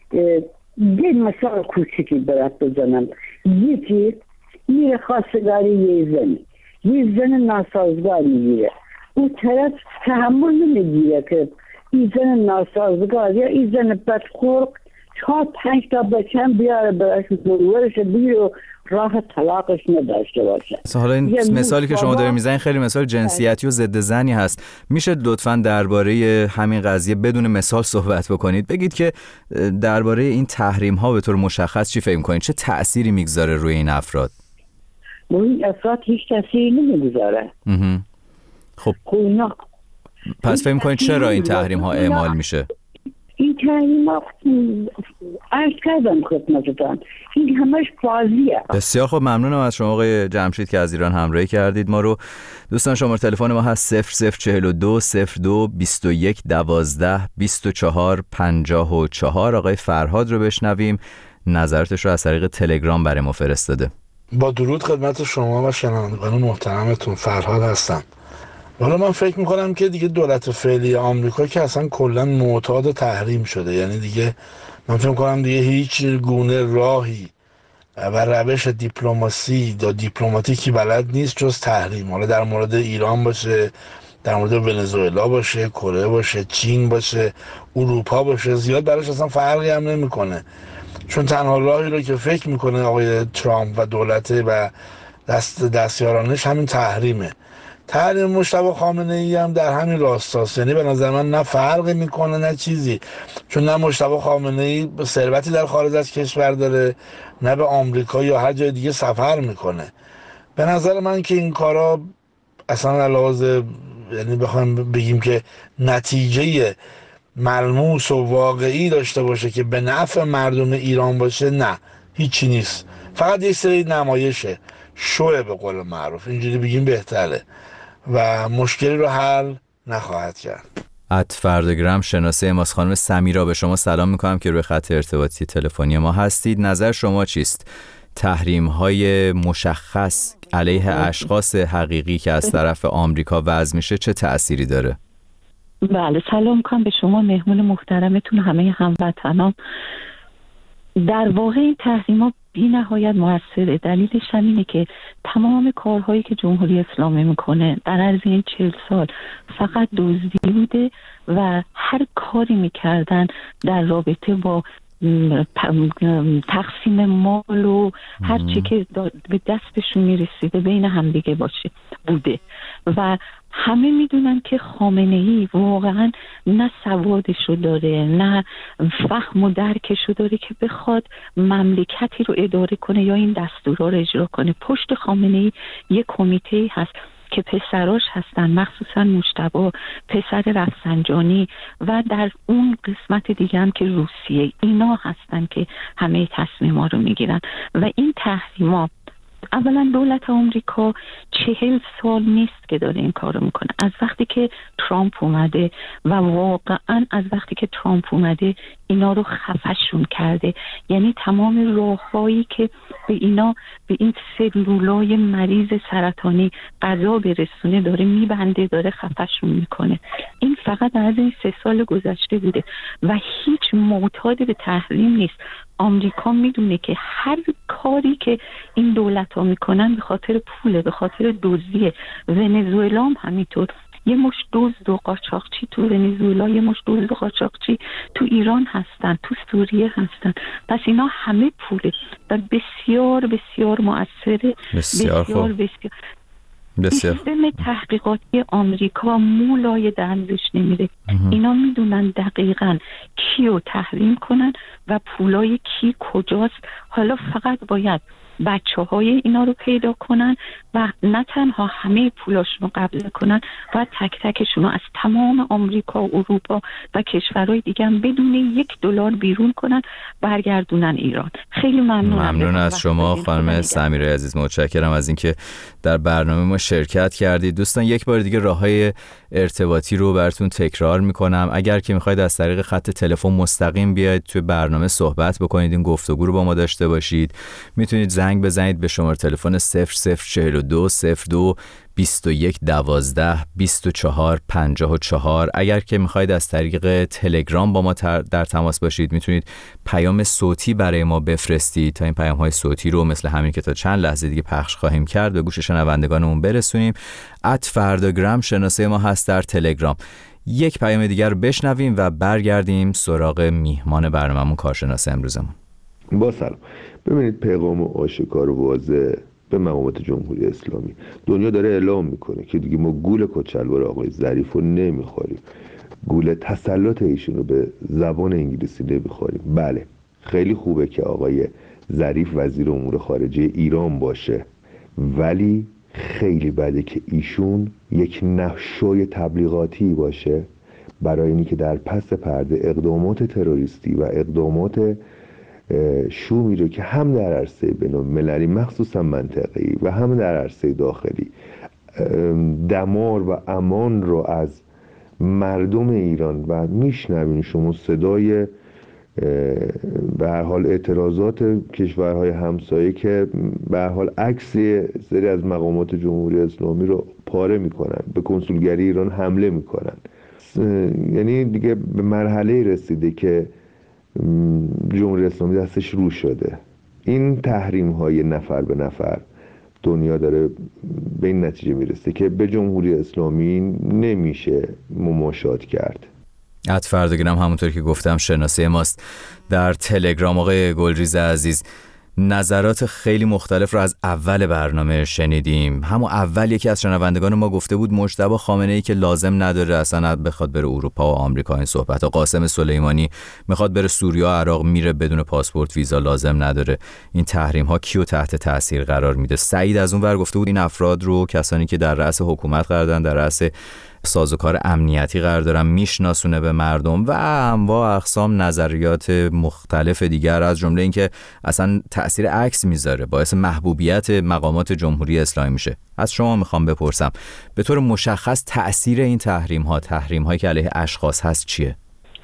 یه مثال کوچیکی برات بزنم. یکی میره خواستگاری یه زن ناسازگار میگیره، اون طرف تحمل نمیگیره که این زن ناسازگار یا این زن بدخلق 4-5 تا بچه بیاره براش مروارش بگیره و راه طلاقش نداشته باشه. حالا این مثالی که شما دارید میزنید خیلی مثال جنسیتی و ضد زنی هست. میشه لطفاً درباره همین قضیه بدون مثال صحبت بکنید؟ بگید که درباره این تحریم ها به طور مشخص چی فکر می‌کنید؟ چه تأثیری میگذاره روی این افراد؟ این افراد هیچ تأثیری نمیگذاره. خب پس فکر می‌کنید چرا این تحریم ها اعمال میشه؟ این تحریم ها عرض کردم خدمتتان این همش بازیه. بسیار خوب، ممنونم از شما آقای جمشید که از ایران همراهی کردید ما رو. دوستان شماره تلفن ما هست 0042 02 21 12 24 54. آقای فرهاد رو بشنویم، نظراتش رو از طریق تلگرام برای ما فرستاده. با درود خدمت شما و شنوندگان محترمتون، فرهاد هستم. حالا من فکر میکنم که دیگه دولت فعلی آمریکا که اصلا کلا معتاد تحریم شده، یعنی دیگه من فکر میکنم دیگه هیچ گونه راهی و روش دیپلماسی یا دیپلماتیکی بلد نیست جز تحریم. حالا در مورد ایران باشه، در مورد ونزوئلا باشه، کره باشه، چین باشه، اروپا باشه، زیاد براش اصلا فرقی هم نمیکنه، چون تنها راهی رو که فکر میکنه آقای ترامپ و دولت و دستیارانش همین تحریمه. تحریم مجتبی خامنه‌ای هم در همین راستاست، یعنی به نظر من نه فرقی میکنه نه چیزی، چون نه مجتبی خامنه‌ای ثروتی در خارج از کشور داره، نه به آمریکا یا هر جای دیگه سفر میکنه. به نظر من که این کارا اصلا علاوه، یعنی بخوایم بگیم که نتیجه ملموس و واقعی داشته باشه که به نفع مردم ایران باشه، نه هیچی نیست، فقط یک سری نمایشه، شوه به قول معروف، اینجوری بگیم بهتره و مشکلی رو حل نخواهد کرد. فردگرام شناسه ماست. خانم سمیرا به شما سلام میکنم که روی خط ارتباطی تلفنی ما هستید. نظر شما چیست؟ تحریم های مشخص علیه اشخاص حقیقی که از طرف آمریکا وضع میشه چه تأثیری داره؟ بله، سلام میکنم به شما مهمون محترمتون، همه هموطنان. در واقع این تحریم‌ها بی نهایت موثره. دلیلش همینه که تمام کارهایی که جمهوری اسلامی میکنه در عرض این 40 سال فقط دزدی بوده و هر کاری میکردن در رابطه با تقسیم مال و هر چی که به دستشون میرسیده بین همدیگه بوده و همه میدونن که خامنه‌ای واقعا نه سوادشو داره نه فهم و درکشو داره که بخواد مملکتی رو اداره کنه یا این دستورها رو اجرا کنه. پشت خامنه‌ای یک کمیته هست که پسراش هستن، مخصوصا مجتبی، پسر رفسنجانی و در اون قسمت دیگه هم که روسیه، اینا هستن که همه تصمیم‌ها رو میگیرن و این تحریم‌ها اولا دولت آمریکا 40 سال نیست که داره این کارو میکنه. از وقتی که ترامپ اومده و واقعا از وقتی که ترامپ اومده اینا رو خفشون کرده، یعنی تمام راههایی که به این سلولای مریض سرطانی غذا برسونه داره میبنده، داره خفشون میکنه. این فقط از این 3 سال گذشته بوده و هیچ معتاد به تحریم نیست. آمریکا میدونه که هر کاری که این دولت ها میکنن به خاطر پوله، به خاطر دزدیه. ونزوئلا هم همینطور، یه مش دزد و قاچاقچی تو ونزوئلا، یه مش دزد و قاچاقچی تو ایران هستن، تو سوریه هستن. پس اینا همه پوله و بسیار بسیار مؤثره. بسیار سیستم تحقیقاتی آمریکا مولای درزش نمیره. اینا میدونن دقیقاً کیو تحریم کنن و پولای کی کجاست. حالا فقط باید بچه‌های اینا رو پیدا کنن و نه تنها همه پولاشون رو قبض کنن و تک تکشون رو از تمام آمریکا و اروپا و کشورهای دیگه هم بدون $1 بیرون کنن برگردونن ایران. خیلی ممنون از شما خانم سمیرا عزیز، متشکرم از اینکه در برنامه ما شرکت کردید. دوستان یک بار دیگه راههای ارتباطی رو براتون تکرار میکنم. اگر که میخواید از طریق خط تلفن مستقیم بیاید توی برنامه صحبت بکنید، این گفتگو رو با ما داشته باشید، میتونید زنگ بزنید به شماره تلفن 0042 02 21 12 24 54. اگر که میخواید از طریق تلگرام با ما در تماس باشید، میتونید پیام صوتی برای ما بفرستید تا این پیام های صوتی رو مثل همین که تا چند لحظه دیگه پخش خواهیم کرد به گوش شنوندگانمون برسونیم. @فرداگرام شناسه ما هست در تلگرام. یک پیام دیگر رو بشنویم و برگردیم سراغ میهمان برنامه‌مون، کارشناس امروزمون. با سلام. ببینید، پیغام آشکار و واضح به مقامات جمهوری اسلامی، دنیا داره اعلام میکنه که دیگه ما گول کچلوار آقای ظریف رو نمیخوریم، گول تسلط ایشون رو به زبان انگلیسی نمیخوریم. بله، خیلی خوبه که آقای ظریف وزیر امور خارجه ایران باشه، ولی خیلی بده که ایشون یک نقشای تبلیغاتی باشه برای اینی که در پس پرده اقدامات تروریستی و اقدامات شومی رو که هم در عرصه بین‌المللی مخصوصا منطقه‌ای و هم در عرصه داخلی دمار و امان رو از مردم ایران و میشنوین شما صدای به هر حال اعتراضات کشورهای همسایه که به هر حال عکس سری از مقامات جمهوری اسلامی رو پاره میکنن، به کنسولگری ایران حمله میکنن. یعنی دیگه به مرحله رسیده که جمهوری اسلامی دستش رو شده. این تحریم های نفر به نفر دنیا داره به این نتیجه میرسه که به جمهوری اسلامی نمیشه مماشات کرد. فرداگرام همونطور که گفتم شناسه ماست در تلگرام. آقای گلریز عزیز، نظرات خیلی مختلف رو از اول برنامه شنیدیم. همون اول یکی از شنوندگان ما گفته بود مجتبی خامنه‌ای که لازم نداره اصلا بخواد بره اروپا و آمریکا این صحبت ها. قاسم سلیمانی میخواد بره سوریه و عراق، میره بدون پاسپورت ویزا، لازم نداره. این تحریم ها کیو تحت تاثیر قرار میده؟ سعید از اون ور گفته بود این افراد رو کسانی که در رأس حکومت قرار دارن، در رأس سازوکار امنیتی قرار دارن، میشناسونه به مردم و انواع اقسام نظریات مختلف دیگر، از جمله اینکه اصلا تأثیر عکس میذاره، باعث محبوبیت مقامات جمهوری اسلامی میشه. از شما میخوام بپرسم به طور مشخص تأثیر این تحریم هایی که علیه اشخاص هست چیه؟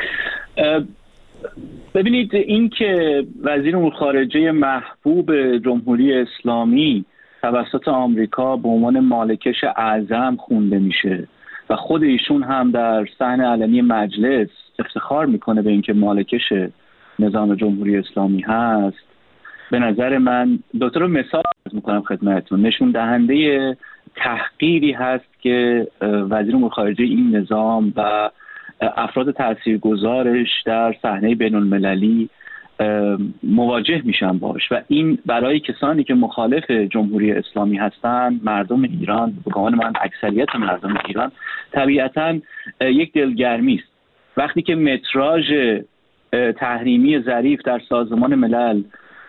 ببینید، این که وزیر امور خارجه محبوب جمهوری اسلامی توسط آمریکا به عنوان مالکش اعظم خونده میشه و خود ایشون هم در صحن علنی مجلس افتخار میکنه به اینکه مالکش نظام جمهوری اسلامی هست، به نظر من دو تا مثال میکنم خدمتتون، نشون دهنده تحقیری هست که وزیر امور خارجه این نظام و افراد تاثیرگذارش در صحنه بین‌المللی مواجه میشن باش. و این برای کسانی که مخالف جمهوری اسلامی هستند، مردم ایران، به گمان من اکثریت مردم ایران، طبیعتاً یک دلگرمی است. وقتی که متراژ تحریمی ظریف در سازمان ملل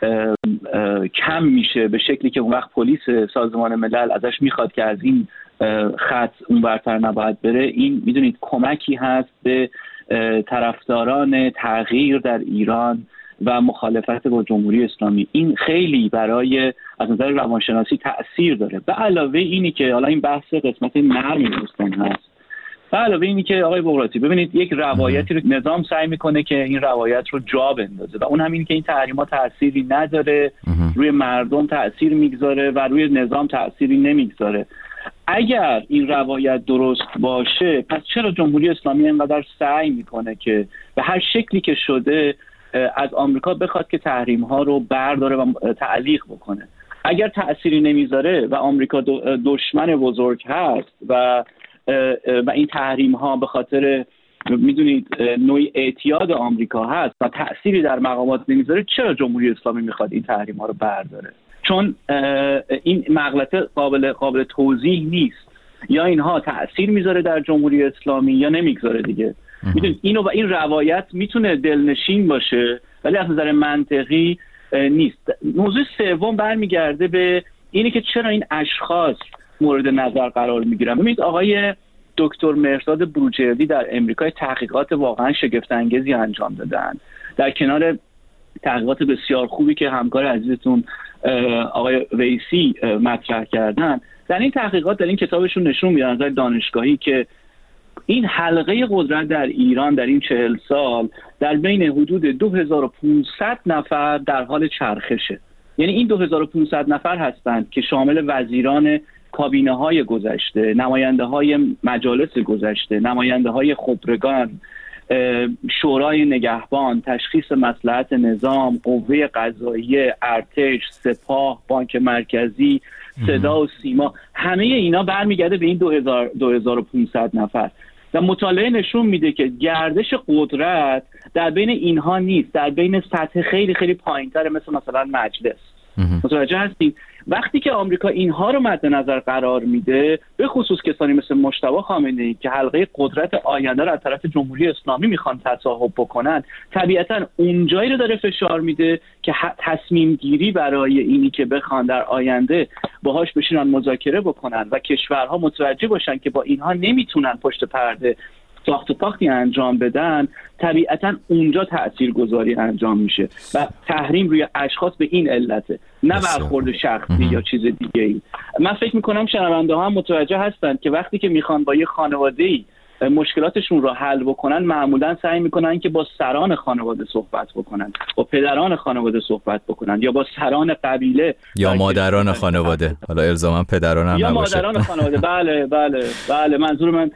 کم میشه به شکلی که اون وقت پلیس سازمان ملل ازش میخواد که از این خط اون برتر نباید بره، این میدونید کمکی هست به طرفداران تغییر در ایران و مخالفت با جمهوری اسلامی. این خیلی برای از نظر روانشناسی تأثیر داره. به علاوه اینی که حالا این بحث قسمت نرمی دوستان هست، به علاوه اینی که آقای بغراتی ببینید یک روایتی رو نظام سعی میکنه که این روایت رو جا بندازه و اون هم اینی که این تحریم‌ها تأثیری نداره، روی مردم تأثیر میگذاره و روی نظام تأثیری نمیگذاره. اگر این روایت درست باشه، پس چرا جمهوری اسلامی اینقدر سعی میکنه که به هر شکلی که شده از آمریکا بخواد که تحریم ها رو برداره و تعلیق بکنه؟ اگر تأثیری نمیذاره و آمریکا دشمن بزرگ هست و این تحریم ها به خاطر میدونید نوعی اعتیاد آمریکا هست و تأثیری در مقامات نمیذاره، چرا جمهوری اسلامی میخواد این تحریم ها رو برداره؟ چون این مغلطه قابل توضیح نیست. یا اینها تأثیر میذاره در جمهوری اسلامی یا نمیگذاره دیگه. میدونید اینو و این روایت میتونه دلنشین باشه، ولی از نظر منطقی نیست. موضوع سوم برمیگرده به اینی که چرا این اشخاص مورد نظر قرار میگیرن. ببینید آقای دکتر مهرزاد بروجردی در امریکا تحقیقات واقعا شگفت انگیزی انجام دادن، در کنار تحقیقات بسیار خوبی که همکار عزیزتون آقای ویسی مطرح کردن. در این تحقیقات، در این کتابشون نشون میدن از دانشگاهی که این حلقه قدرت در ایران در این 40 سال در بین حدود 2500 نفر در حال چرخشه. یعنی این 2500 نفر هستند که شامل وزیران کابینه های گذشته، نماینده های مجالس گذشته، نماینده های خبرگان، شورای نگهبان، تشخیص مصلحت نظام، قوه قضاییه، ارتش، سپاه، بانک مرکزی، صدا و سیما، همه اینا برمیگرده به این 2500 نفر. و مطالعه نشون میده که گردش قدرت در بین اینها نیست، در بین سطح خیلی خیلی پایین‌تر مثلا مجلس. متوجه هستید؟ وقتی که آمریکا اینها رو مد نظر قرار میده، به خصوص کسانی مثل مجتبی خامنه‌ای که حلقه قدرت آینده رو از طرف جمهوری اسلامی میخوان تصاحب بکنن، طبیعتاً اونجایی رو داره فشار میده که تصمیم گیری برای اینی که بخوان در آینده باهاش بشینن مذاکره بکنن و کشورها متوجه باشن که با اینها نمیتونن پشت پرده ساخت و پاختی انجام بدن، طبیعتاً اونجا تاثیرگذاری انجام میشه و تحریم روی اشخاص به این علته، نه برخورد شخصی یا چیز دیگه ای. من فکر میکنم شنونده ها هم متوجه هستند که وقتی که میخوان با یه خانواده‌ای مشکلاتشون رو حل بکنن، معمولا سعی میکنن که با سران خانواده صحبت بکنن، با پدران خانواده صحبت بکنن، یا با سران قبیله یا مادران خانواده. حالا الزاما پدران هم یا نباشه. مادران خانواده. بله منظور من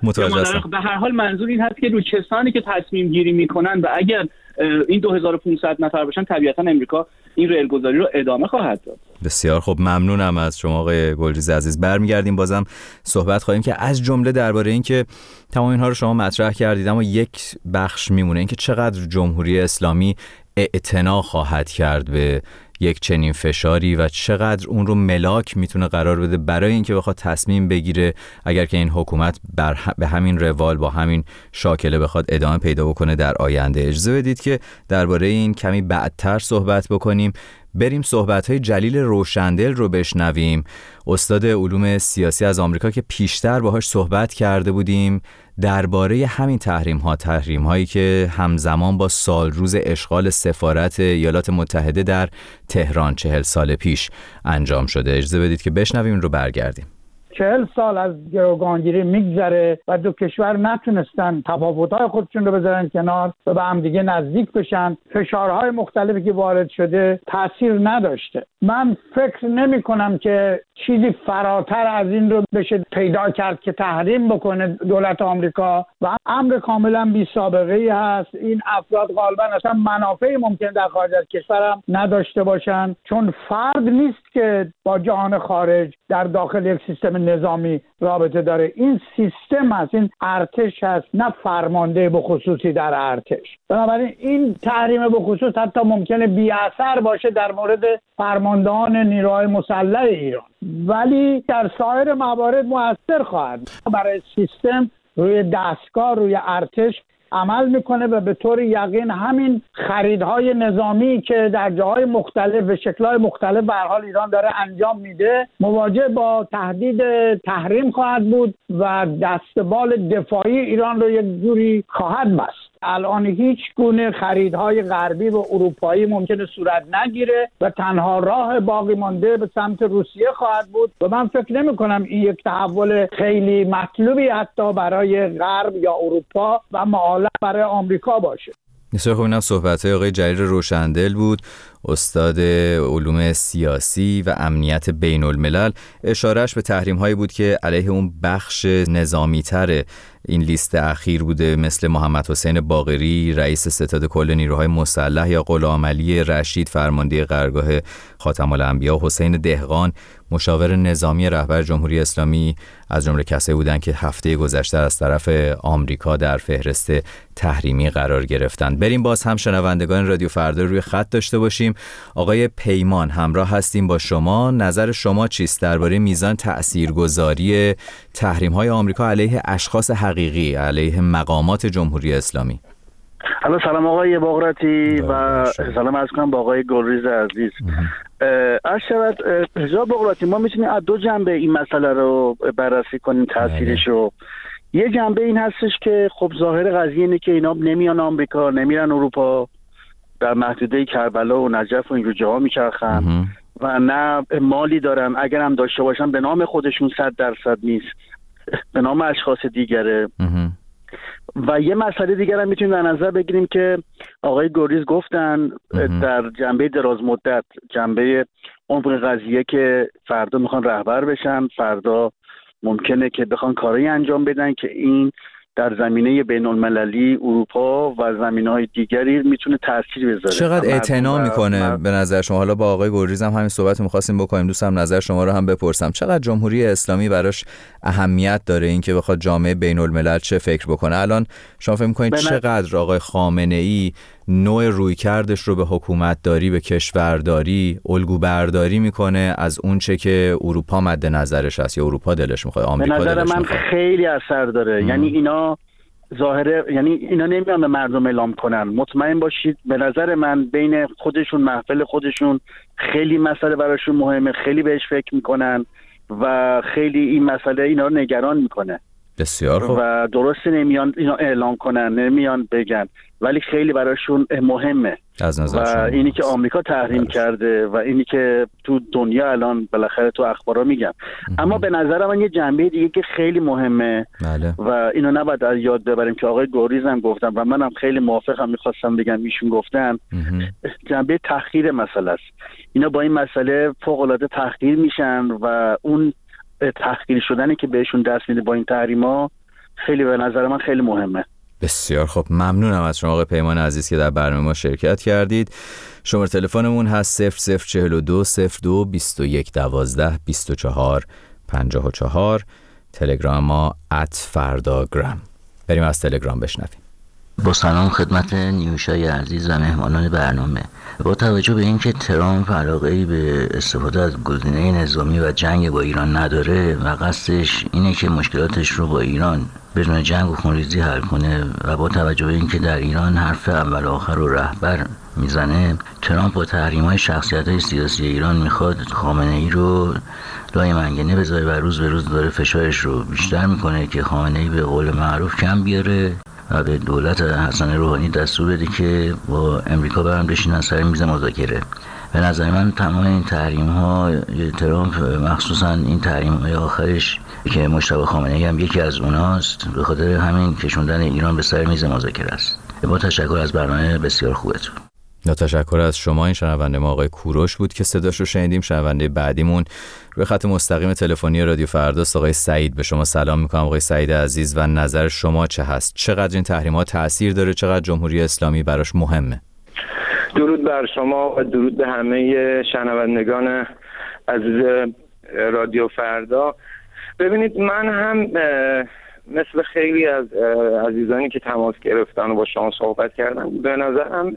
به هر حال منظور این هست که رو کسانی که تصمیم گیری میکنن و اگر این 2500 نفر باشن، طبیعتا امریکا این ریلگذاری رو ادامه خواهد داد. بسیار خب، ممنونم از شما آقای گلریز عزیز. برمیگردیم بازم صحبت خواهیم که از جمله درباره این که تمام اینها رو شما مطرح کردید، اما یک بخش میمونه، این که چقدر جمهوری اسلامی اعتنا خواهد کرد به یک چنین فشاری و چقدر اون رو ملاک میتونه قرار بده برای اینکه بخواد تصمیم بگیره اگر که این حکومت به همین روال با همین شاکله بخواد ادامه پیدا بکنه در آینده. اجازه بدید که درباره این کمی بعدتر صحبت بکنیم. بریم صحبت‌های جلیل روشندل رو بشنویم، استاد علوم سیاسی از آمریکا که پیشتر باهاش صحبت کرده بودیم درباره همین تحریم‌هایی که همزمان با سالروز اشغال سفارت ایالات متحده در تهران 40 سال پیش انجام شده. اجازه بدید که بشنویم رو برگردیم. 40 سال از گروگانگیری میگذره و دو کشور نتونستن تفاوت‌های خودشون رو بذارن کنار و به هم دیگه نزدیک بشن. فشارهای مختلفی که وارد شده تاثیر نداشته. من فکر نمی کنم که چیزی فراتر از این رو بشه پیدا کرد که تحریم بکنه دولت آمریکا، و امر کاملا بی سابقه‌ای هست. این افراد غالبا اصلا منافعی ممکن در خارج از کشورم نداشته باشن، چون فرد نیست که با جهان خارج در داخل یک سیستم نظامی رابطه داره. این سیستم هست، این ارتش هست، نه فرمانده به خصوصی در ارتش. بنابراین این تحریم به خصوص حتی ممکنه بی اثر باشه در مورد فرماندهان نیروهای مسلح ایران، ولی در سایر موارد مؤثر خواهد. برای سیستم روی دستگاه، روی ارتش عمل میکنه و به طور یقین همین خریدهای نظامی که در جاهای مختلف و شکل‌های مختلف به هر حال ایران داره انجام میده، مواجه با تهدید تحریم خواهد بود و دستبال دفاعی ایران رو یک جوری خواهد بست. الان هیچ گونه خریدهای غربی و اروپایی ممکنه صورت نگیره و تنها راه باقی مانده به سمت روسیه خواهد بود و من فکر نمی کنم این یک تحول خیلی مطلوبی حتی برای غرب یا اروپا و معاله برای آمریکا باشه. بسیار خوب، اینم صحبت‌های آقای جلیل روشندل بود، استاد علوم سیاسی و امنیت بین الملل. اشارهش به تحریم‌هایی بود که علیه اون بخش نظامی‌تر این لیست اخیر بوده، مثل محمد حسین باقری رئیس ستاد کل نیروهای مسلح یا غلامعلی رشید فرمانده قرارگاه خاتم الانبیا، حسین دهقان مشاور نظامی رهبر جمهوری اسلامی از جمله کسایی بودند که هفته گذشته از طرف آمریکا در فهرست تحریمی قرار گرفتند. بریم باز هم شنوندگان رادیو فردا روی خط داشته باشیم. آقای پیمان همراه هستیم با شما. نظر شما چیست درباره میزان تاثیرگذاری تحریم‌های آمریکا علیه اشخاص حقیقی، علیه مقامات جمهوری اسلامی؟ سلام آقای باقراتی و سلام عرض کنم با آقای گلریز عزیز. عرض شود جناب باقراتی، ما میتونیم از دو جنبه این مسئله رو بررسی کنیم تاثیرش رو. یه جنبه این هستش که خب ظاهر قضیه اینه که اینا نمیان آمریکا، نمیرن اروپا، در محدوده کربلا و نجف و اینجور جاها میچرخن و نه مالی دارن، اگر هم داشته باشن به نام خودشون 100% نیست، به نام اشخاص دیگره. و یه مسئله دیگر هم میتونیم در نظر بگیریم که آقای گوریز گفتن در جنبه دراز مدت، جنبه عمق قضیه که فردا میخوان رهبر بشن، فردا ممکنه که بخوان کاری انجام بدن که این در زمینه بین المللی اروپا و زمینه‌های دیگری میتونه تأثیر بذاره. چقدر اعتنا میکنه به نظر شما؟ حالا با آقای گلریز هم همین صحبت می‌خواستیم بکنیم، دوستم نظر شما رو هم بپرسم. چقدر جمهوری اسلامی براش اهمیت داره این که بخواد جامعه بین الملل چه فکر بکنه؟ الان شما فکر می‌کنید چقدر آقای خامنه‌ای نوع رویکردش رو به حکومتداری، به کشورداری، الگوبرداری میکنه از اون چه که اروپا مد نظرش هست یا اروپا دلش میخواد، آمریکا دلش میخواد؟ به نظر من خیلی اثر داره. یعنی اینا ظاهره، یعنی اینا نمیان به مردم اعلام کنن. مطمئن باشید به نظر من بین خودشون، محفل خودشون، خیلی مسئله براشون مهمه، خیلی بهش فکر میکنن و خیلی این مسئله اینا رو نگران میکنه. بسیار خوب. و درست نمیان اینا اعلام کنن، نمیان بگن، ولی خیلی براشون مهمه. از نظر و اینی که آمریکا تحریم کرده و اینی که تو دنیا الان بالاخره تو اخبارا میگن. اما به نظر من یه جنبه دیگه که خیلی مهمه و اینو نباید از یاد ببریم که آقای گوریز هم گفتن و منم خیلی موافقم، میخواستم بگم ایشون گفتن، جنبه تحقیر مسئله است. اینا با این مسئله فوق العاده تحقیر میشن و اون تحقیر شدنی که بهشون دست میده با این تحریما خیلی به نظر من خیلی مهمه. بسیار خب، ممنونم از شما آقای پیمان عزیز که در برنامه ما شرکت کردید. شماره تلفنمون هست 0042 02 21 12 24 54. تلگرام ما @فرداگرام. بریم از تلگرام بشنویم. با سلام خدمت نیوشای عزیز و مهمانان برنامه. با توجه به اینکه ترامپ علاقه‌ای به استفاده از گزینه نظامی و جنگ با ایران نداره و قصدش اینه که مشکلاتش رو با ایران بدون جنگ و خونریزی حل کنه و با توجه به اینکه در ایران حرف اول آخر و رهبر میزنه، ترامپ با تحریم‌های شخصیت‌های سیاسی ایران میخواد خامنه‌ای رو لای منگنه بذاره و روز به روز داره فشارش رو بیشتر میکنه که خامنه‌ای به قول معروف کم بیاره و به دولت حسن روحانی دستور بده که با امریکا برام بشینن سر میز مذاکره. به نظر من تمام این تحریم ها ترامپ، مخصوصا این تحریم های آخرش که مجتبی خامنه‌ای هم یکی از اوناست، به خاطر همین کشوندن ایران به سر میز مذاکره است. با تشکر از برنامه بسیار خوبتون. تشکر از شما. این شنونده ما آقای کوروش بود که صداش رو شنیدیم. شنونده بعدیمون روی خط مستقیم تلفنی رادیو فرداست، آقای سعید. به شما سلام میکنم آقای سعید عزیز و نظر شما چه هست؟ چقدر این تحریم‌ها تأثیر داره؟ چقدر جمهوری اسلامی براش مهمه؟ درود بر شما و درود به همه شنوندگان عزیز رادیو فردا. ببینید، من هم مثل خیلی از عزیزانی که تماس گرفتن و با شما صحبت کردن، به نظرم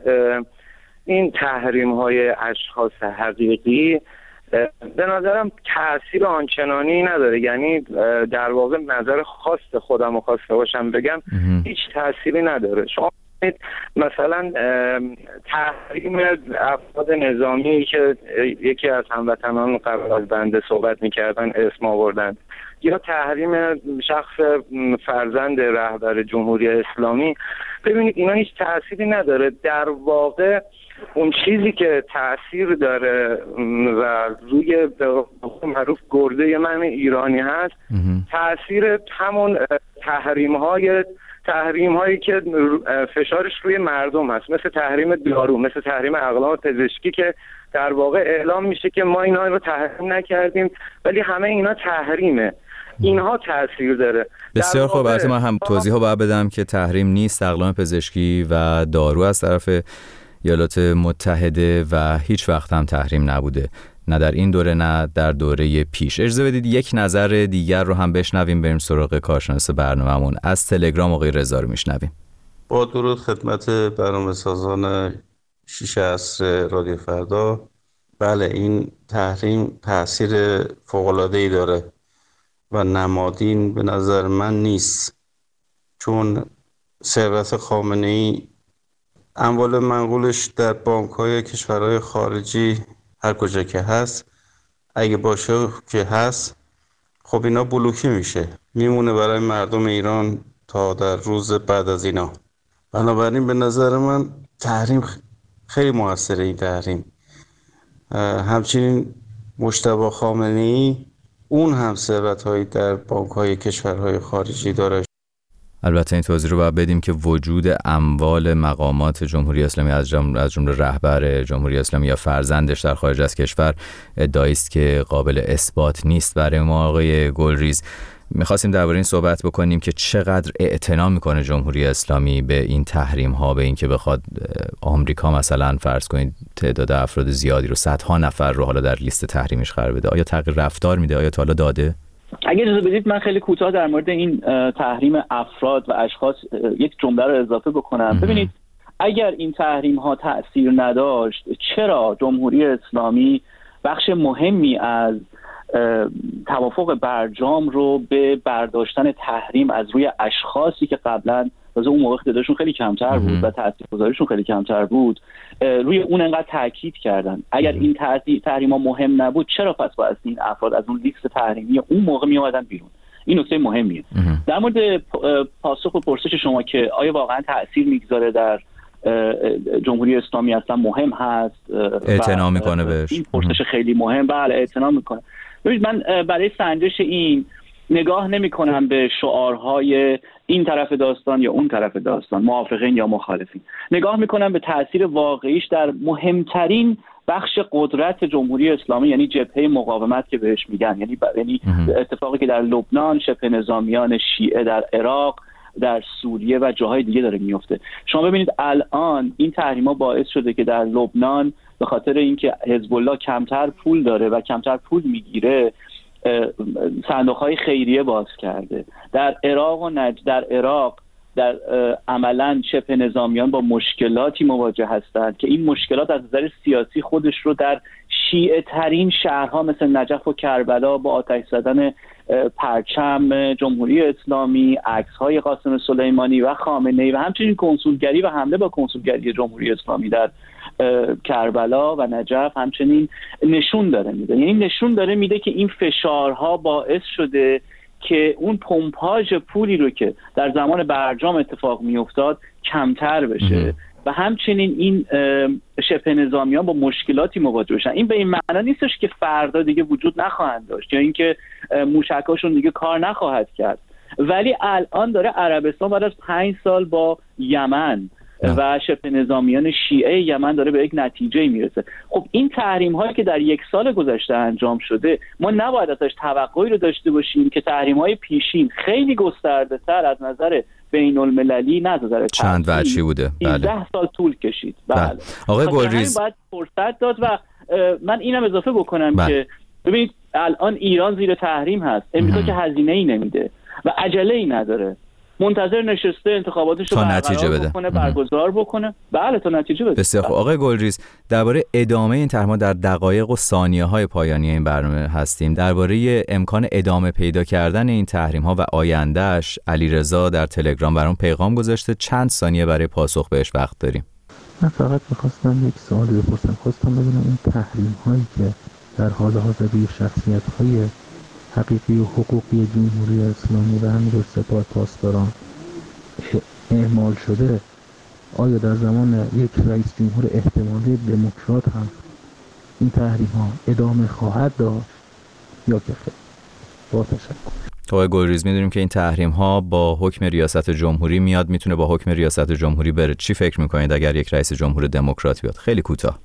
این تحریم های اشخاص حقیقی به نظرم تأثیر آنچنانی نداره. یعنی در واقع نظر خاص خودم و خواسته باشم بگم هیچ تأثیری نداره. شما مثلا تحریم افراد نظامی که یکی از هموطنان قبل از بنده صحبت میکردن اسم آوردن، یا تحریم شخص فرزند رهبر جمهوری اسلامی، ببینید اینا هیچ تأثیری نداره. در واقع اون چیزی که تأثیر داره و روی معروف گرده من ایرانی هست، تأثیر همون تحریم هایی که فشارش روی مردم هست، مثل تحریم دارو، مثل تحریم اقلام پزشکی که در واقع اعلام میشه که ما اینا رو تحریم نکردیم ولی همه اینا تحریمه. اینها تأثیر داره. بسیار خوب. البته من هم توضیح ها باید بدم که تحریم نیست اقلام پزشکی و دارو از طرف ایالات متحده و هیچ وقت هم تحریم نبوده، نه در این دوره نه در دوره پیش. اجازه بدید یک نظر دیگر رو هم بشنویم، بریم سراغ کارشناس برنامه‌مون. از تلگرام آقای رضا رو میشنویم. با درود خدمت برنامه سازان شیشه عصر رادیو فردا. بله، این تحریم تاثیر فوق‌العاده‌ای داره و نمادین به نظر من نیست، چون ثروت خامنه‌ای اموال منقولش در بانک‌های کشورهای خارجی هر کجا که هست، اگه باشه که هست، خب اینا بلوکی میشه، میمونه برای مردم ایران تا در روز بعد از اینا. بنابراین به نظر من تحریم خیلی موثره. این تحریم همچنین مجتبی خامنه‌ای اون هم ثروت‌هایی در بانک‌های کشورهای خارجی داره. البته این توضیح رو باید بدیم که وجود اموال مقامات جمهوری اسلامی از جمله رهبر جمهوری اسلامی یا فرزندش در خارج از کشور ادعایی است که قابل اثبات نیست برای ما. آقای گلریز، می‌خواستیم درباره این صحبت بکنیم که چقدر اعتنا می‌کنه جمهوری اسلامی به این تحریم ها، به این که بخواد آمریکا مثلا فرض کنید تعداد افراد زیادی رو، صدها نفر رو حالا در لیست تحریمش قرار بده. آیا تغییر رفتار میده؟ آیا تا حالا داده؟ اگه اجازه بدید من خیلی کوتاه در مورد این تحریم افراد و اشخاص یک جمله رو اضافه بکنم. ببینید، اگر این تحریم ها تأثیر نداشت، چرا جمهوری اسلامی بخش مهمی از توافق برجام رو به برداشتن تحریم از روی اشخاصی که قبلا از اون موقع تعدادشون خیلی کمتر بود و تاثیرگذاریشون خیلی کمتر بود، روی اون انقدر تاکید کردن؟ اگر این تحریما مهم نبود، چرا پس باید این افراد از اون لیست تحریمی اون موقع می اومدن بیرون؟ این نکته مهمیه. در مورد پاسخ به پرسش شما که آیا واقعا تاثیر میگذاره در جمهوری اسلامی اصلا مهم هست، اعتنا میکنه بهش؟ این پرسش خیلی مهم. بله، اعتنا میکنه. ببینید، من برای سنجش این نگاه نمی کنم به شعارهای این طرف داستان یا اون طرف داستان، موافقین یا مخالفین. نگاه می کنم به تأثیر واقعیش در مهمترین بخش قدرت جمهوری اسلامی، یعنی جبهه مقاومت که بهش میگن، یعنی اتفاقی که در لبنان، شبه نظامیان شیعه در عراق، در سوریه و جاهای دیگه داره میفته. شما ببینید الان این تحریما باعث شده که در لبنان به خاطر اینکه حزب الله کمتر پول داره و کمتر پول میگیره، صندوق‌های خیریه باز کرده. در عراق در عملاً شبه نظامیان با مشکلاتی مواجه هستند که این مشکلات از نظر سیاسی خودش رو در شیعه ترین شهرها مثل نجف و کربلا با آتش زدن پرچم جمهوری اسلامی، عکس‌های قاسم سلیمانی و خامنه‌ای و همچنین کنسولگری و حمله با کنسولگری جمهوری اسلامی در کربلا و نجف همچنین نشون داره میده. یعنی نشون داره میده که این فشارها باعث شده که اون پمپاژ پولی رو که در زمان برجام اتفاق میافتاد کمتر بشه و همچنین این شبه نظامیان با مشکلاتی مواجه بشن. این به این معنا نیستش که فردا دیگه وجود نخواهند داشت یا اینکه موشکاشون دیگه کار نخواهد کرد، ولی الان داره عربستان بعد از 5 سال با یمن و شبه نظامیان شیعه یمن داره به یک نتیجه میرسه. خب این تحریم هایی که در 1 سال گذشته انجام شده، ما نباید ازش توقعی رو داشته باشیم که تحریم های پیشین خیلی گسترده تر از نظر بین المللی، نه از نظر چند وجهی بوده. 10 سال طول کشید. بله. آقای گلریز، باید فرصت داد و من اینم اضافه بکنم که ببینید الان ایران زیر تحریم هست، امریکا که هزینه‌ای نمیده و عجله‌ای نداره، منتظر نشسته انتخاباتش رو برگزار بکنه. بله، تا نتیجه بده. بسیار خوب. آقای گلریز، درباره ادامه این تحریم‌ها در دقایق و ثانیه‌های پایانی این برنامه هستیم. درباره امکان ادامه پیدا کردن این تحریم‌ها و آیندهش علیرضا در تلگرام برام پیغام گذاشته. چند ثانیه برای پاسخ بهش وقت داریم. من فقط می‌خواستم یک سوال بپرسم. خواستم ببینم این تحریم‌هایی که در حال حاضر روی شخصیت‌های حقیقی و حقوقی جمهوری اسلامی و همینطور سپاه پاسداران اعمال شده، آیا در زمان یک رئیس جمهور احتمالی دموکرات هم این تحریم ها ادامه خواهد داشت یا که خیر؟ با تشکر. آقای گلریز، میدونیم که این تحریم ها با حکم ریاست جمهوری میاد، میتونه با حکم ریاست جمهوری بره. چی فکر میکنید اگر یک رئیس جمهور دموکرات بیاد؟ خیلی کوتاه.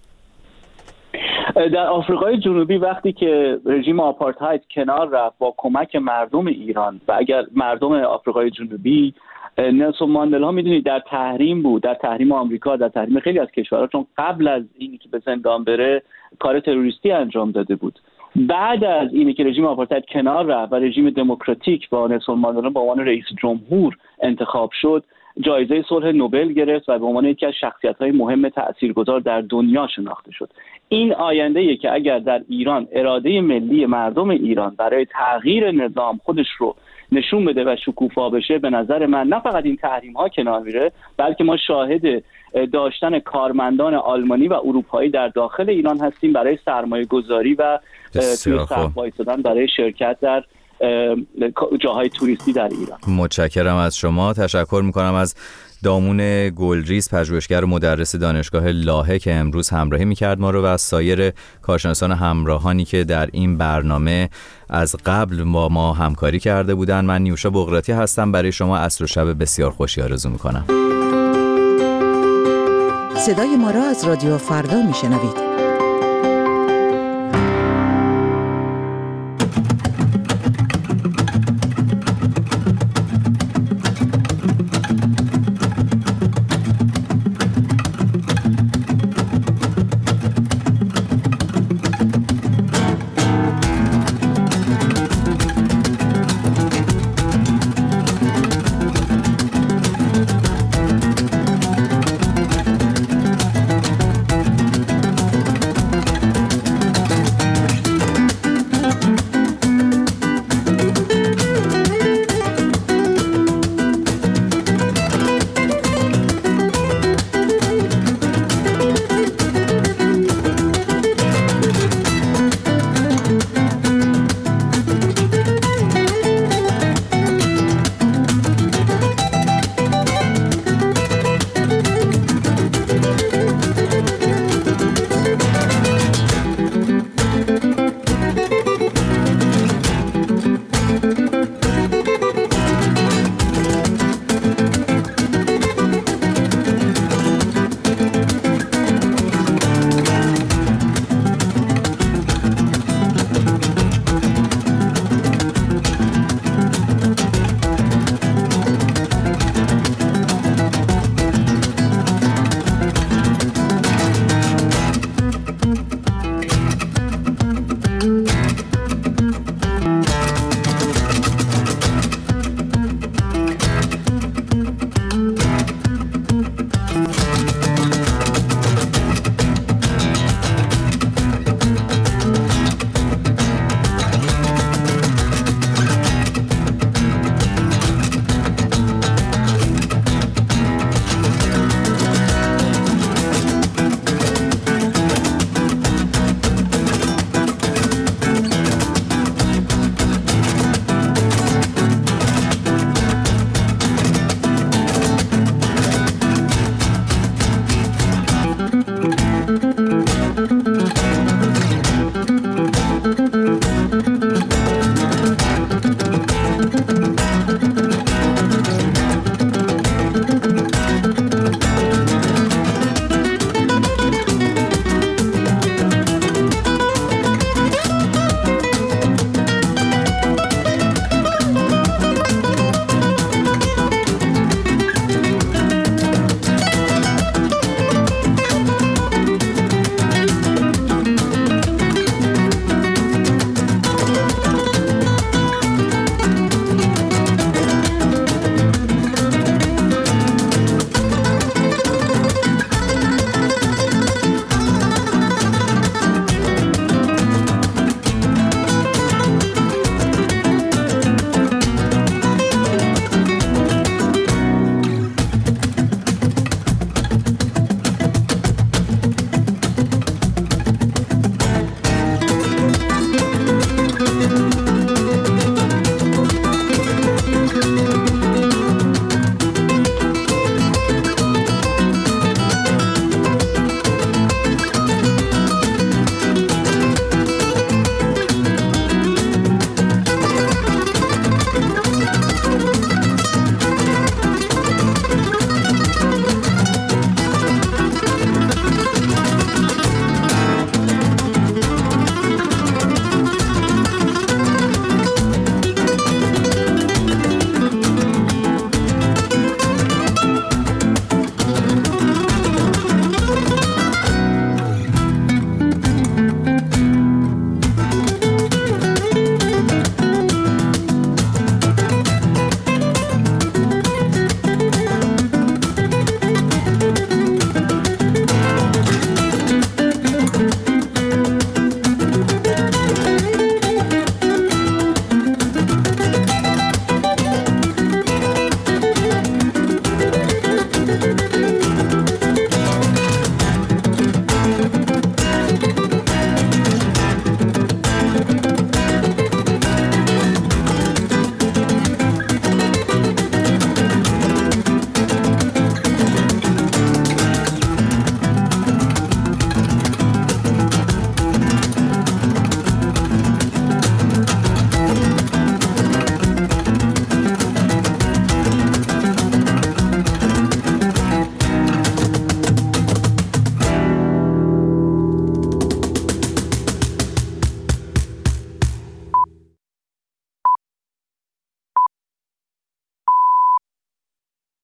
در آفریقای جنوبی وقتی که رژیم آپارتاید کنار رفت با کمک مردم ایران و اگر مردم آفریقای جنوبی، نلسون ماندلا میدونید در تحریم بود، در تحریم آمریکا، در تحریم خیلی از کشورها، چون قبل از اینی که به زندان بره کار تروریستی انجام داده بود. بعد از اینی که رژیم آپارتاید کنار رفت و رژیم دموکراتیک با نلسون ماندلا به عنوان رئیس جمهور انتخاب شد، جایزه صلح نوبل گرفت و به عنوان یکی از شخصیت‌های مهم تاثیرگذار در دنیا شناخته شد. این آینده‌ای که اگر در ایران اراده ملی مردم ایران برای تغییر نظام خودش رو نشون بده و شکوفا بشه، به نظر من نه فقط این تحریم ها کنار میره، بلکه ما شاهد داشتن کارمندان آلمانی و اروپایی در داخل ایران هستیم برای سرمایه گذاری و توی صف وایسادن برای شرکت در جاهای توریستی در ایران. متشکرم از شما. تشکر میکنم از دامون گلریز، پژوهشگر و مدرس دانشگاه لاهه که امروز همراهی میکرد ما رو، و از سایر کارشناسان همراهانی که در این برنامه از قبل با ما همکاری کرده بودن. من نیوشا بقراتی هستم. برای شما عصر و شب بسیار خوشی آرزو میکنم. صدای ما را از رادیو فردا میشنوید.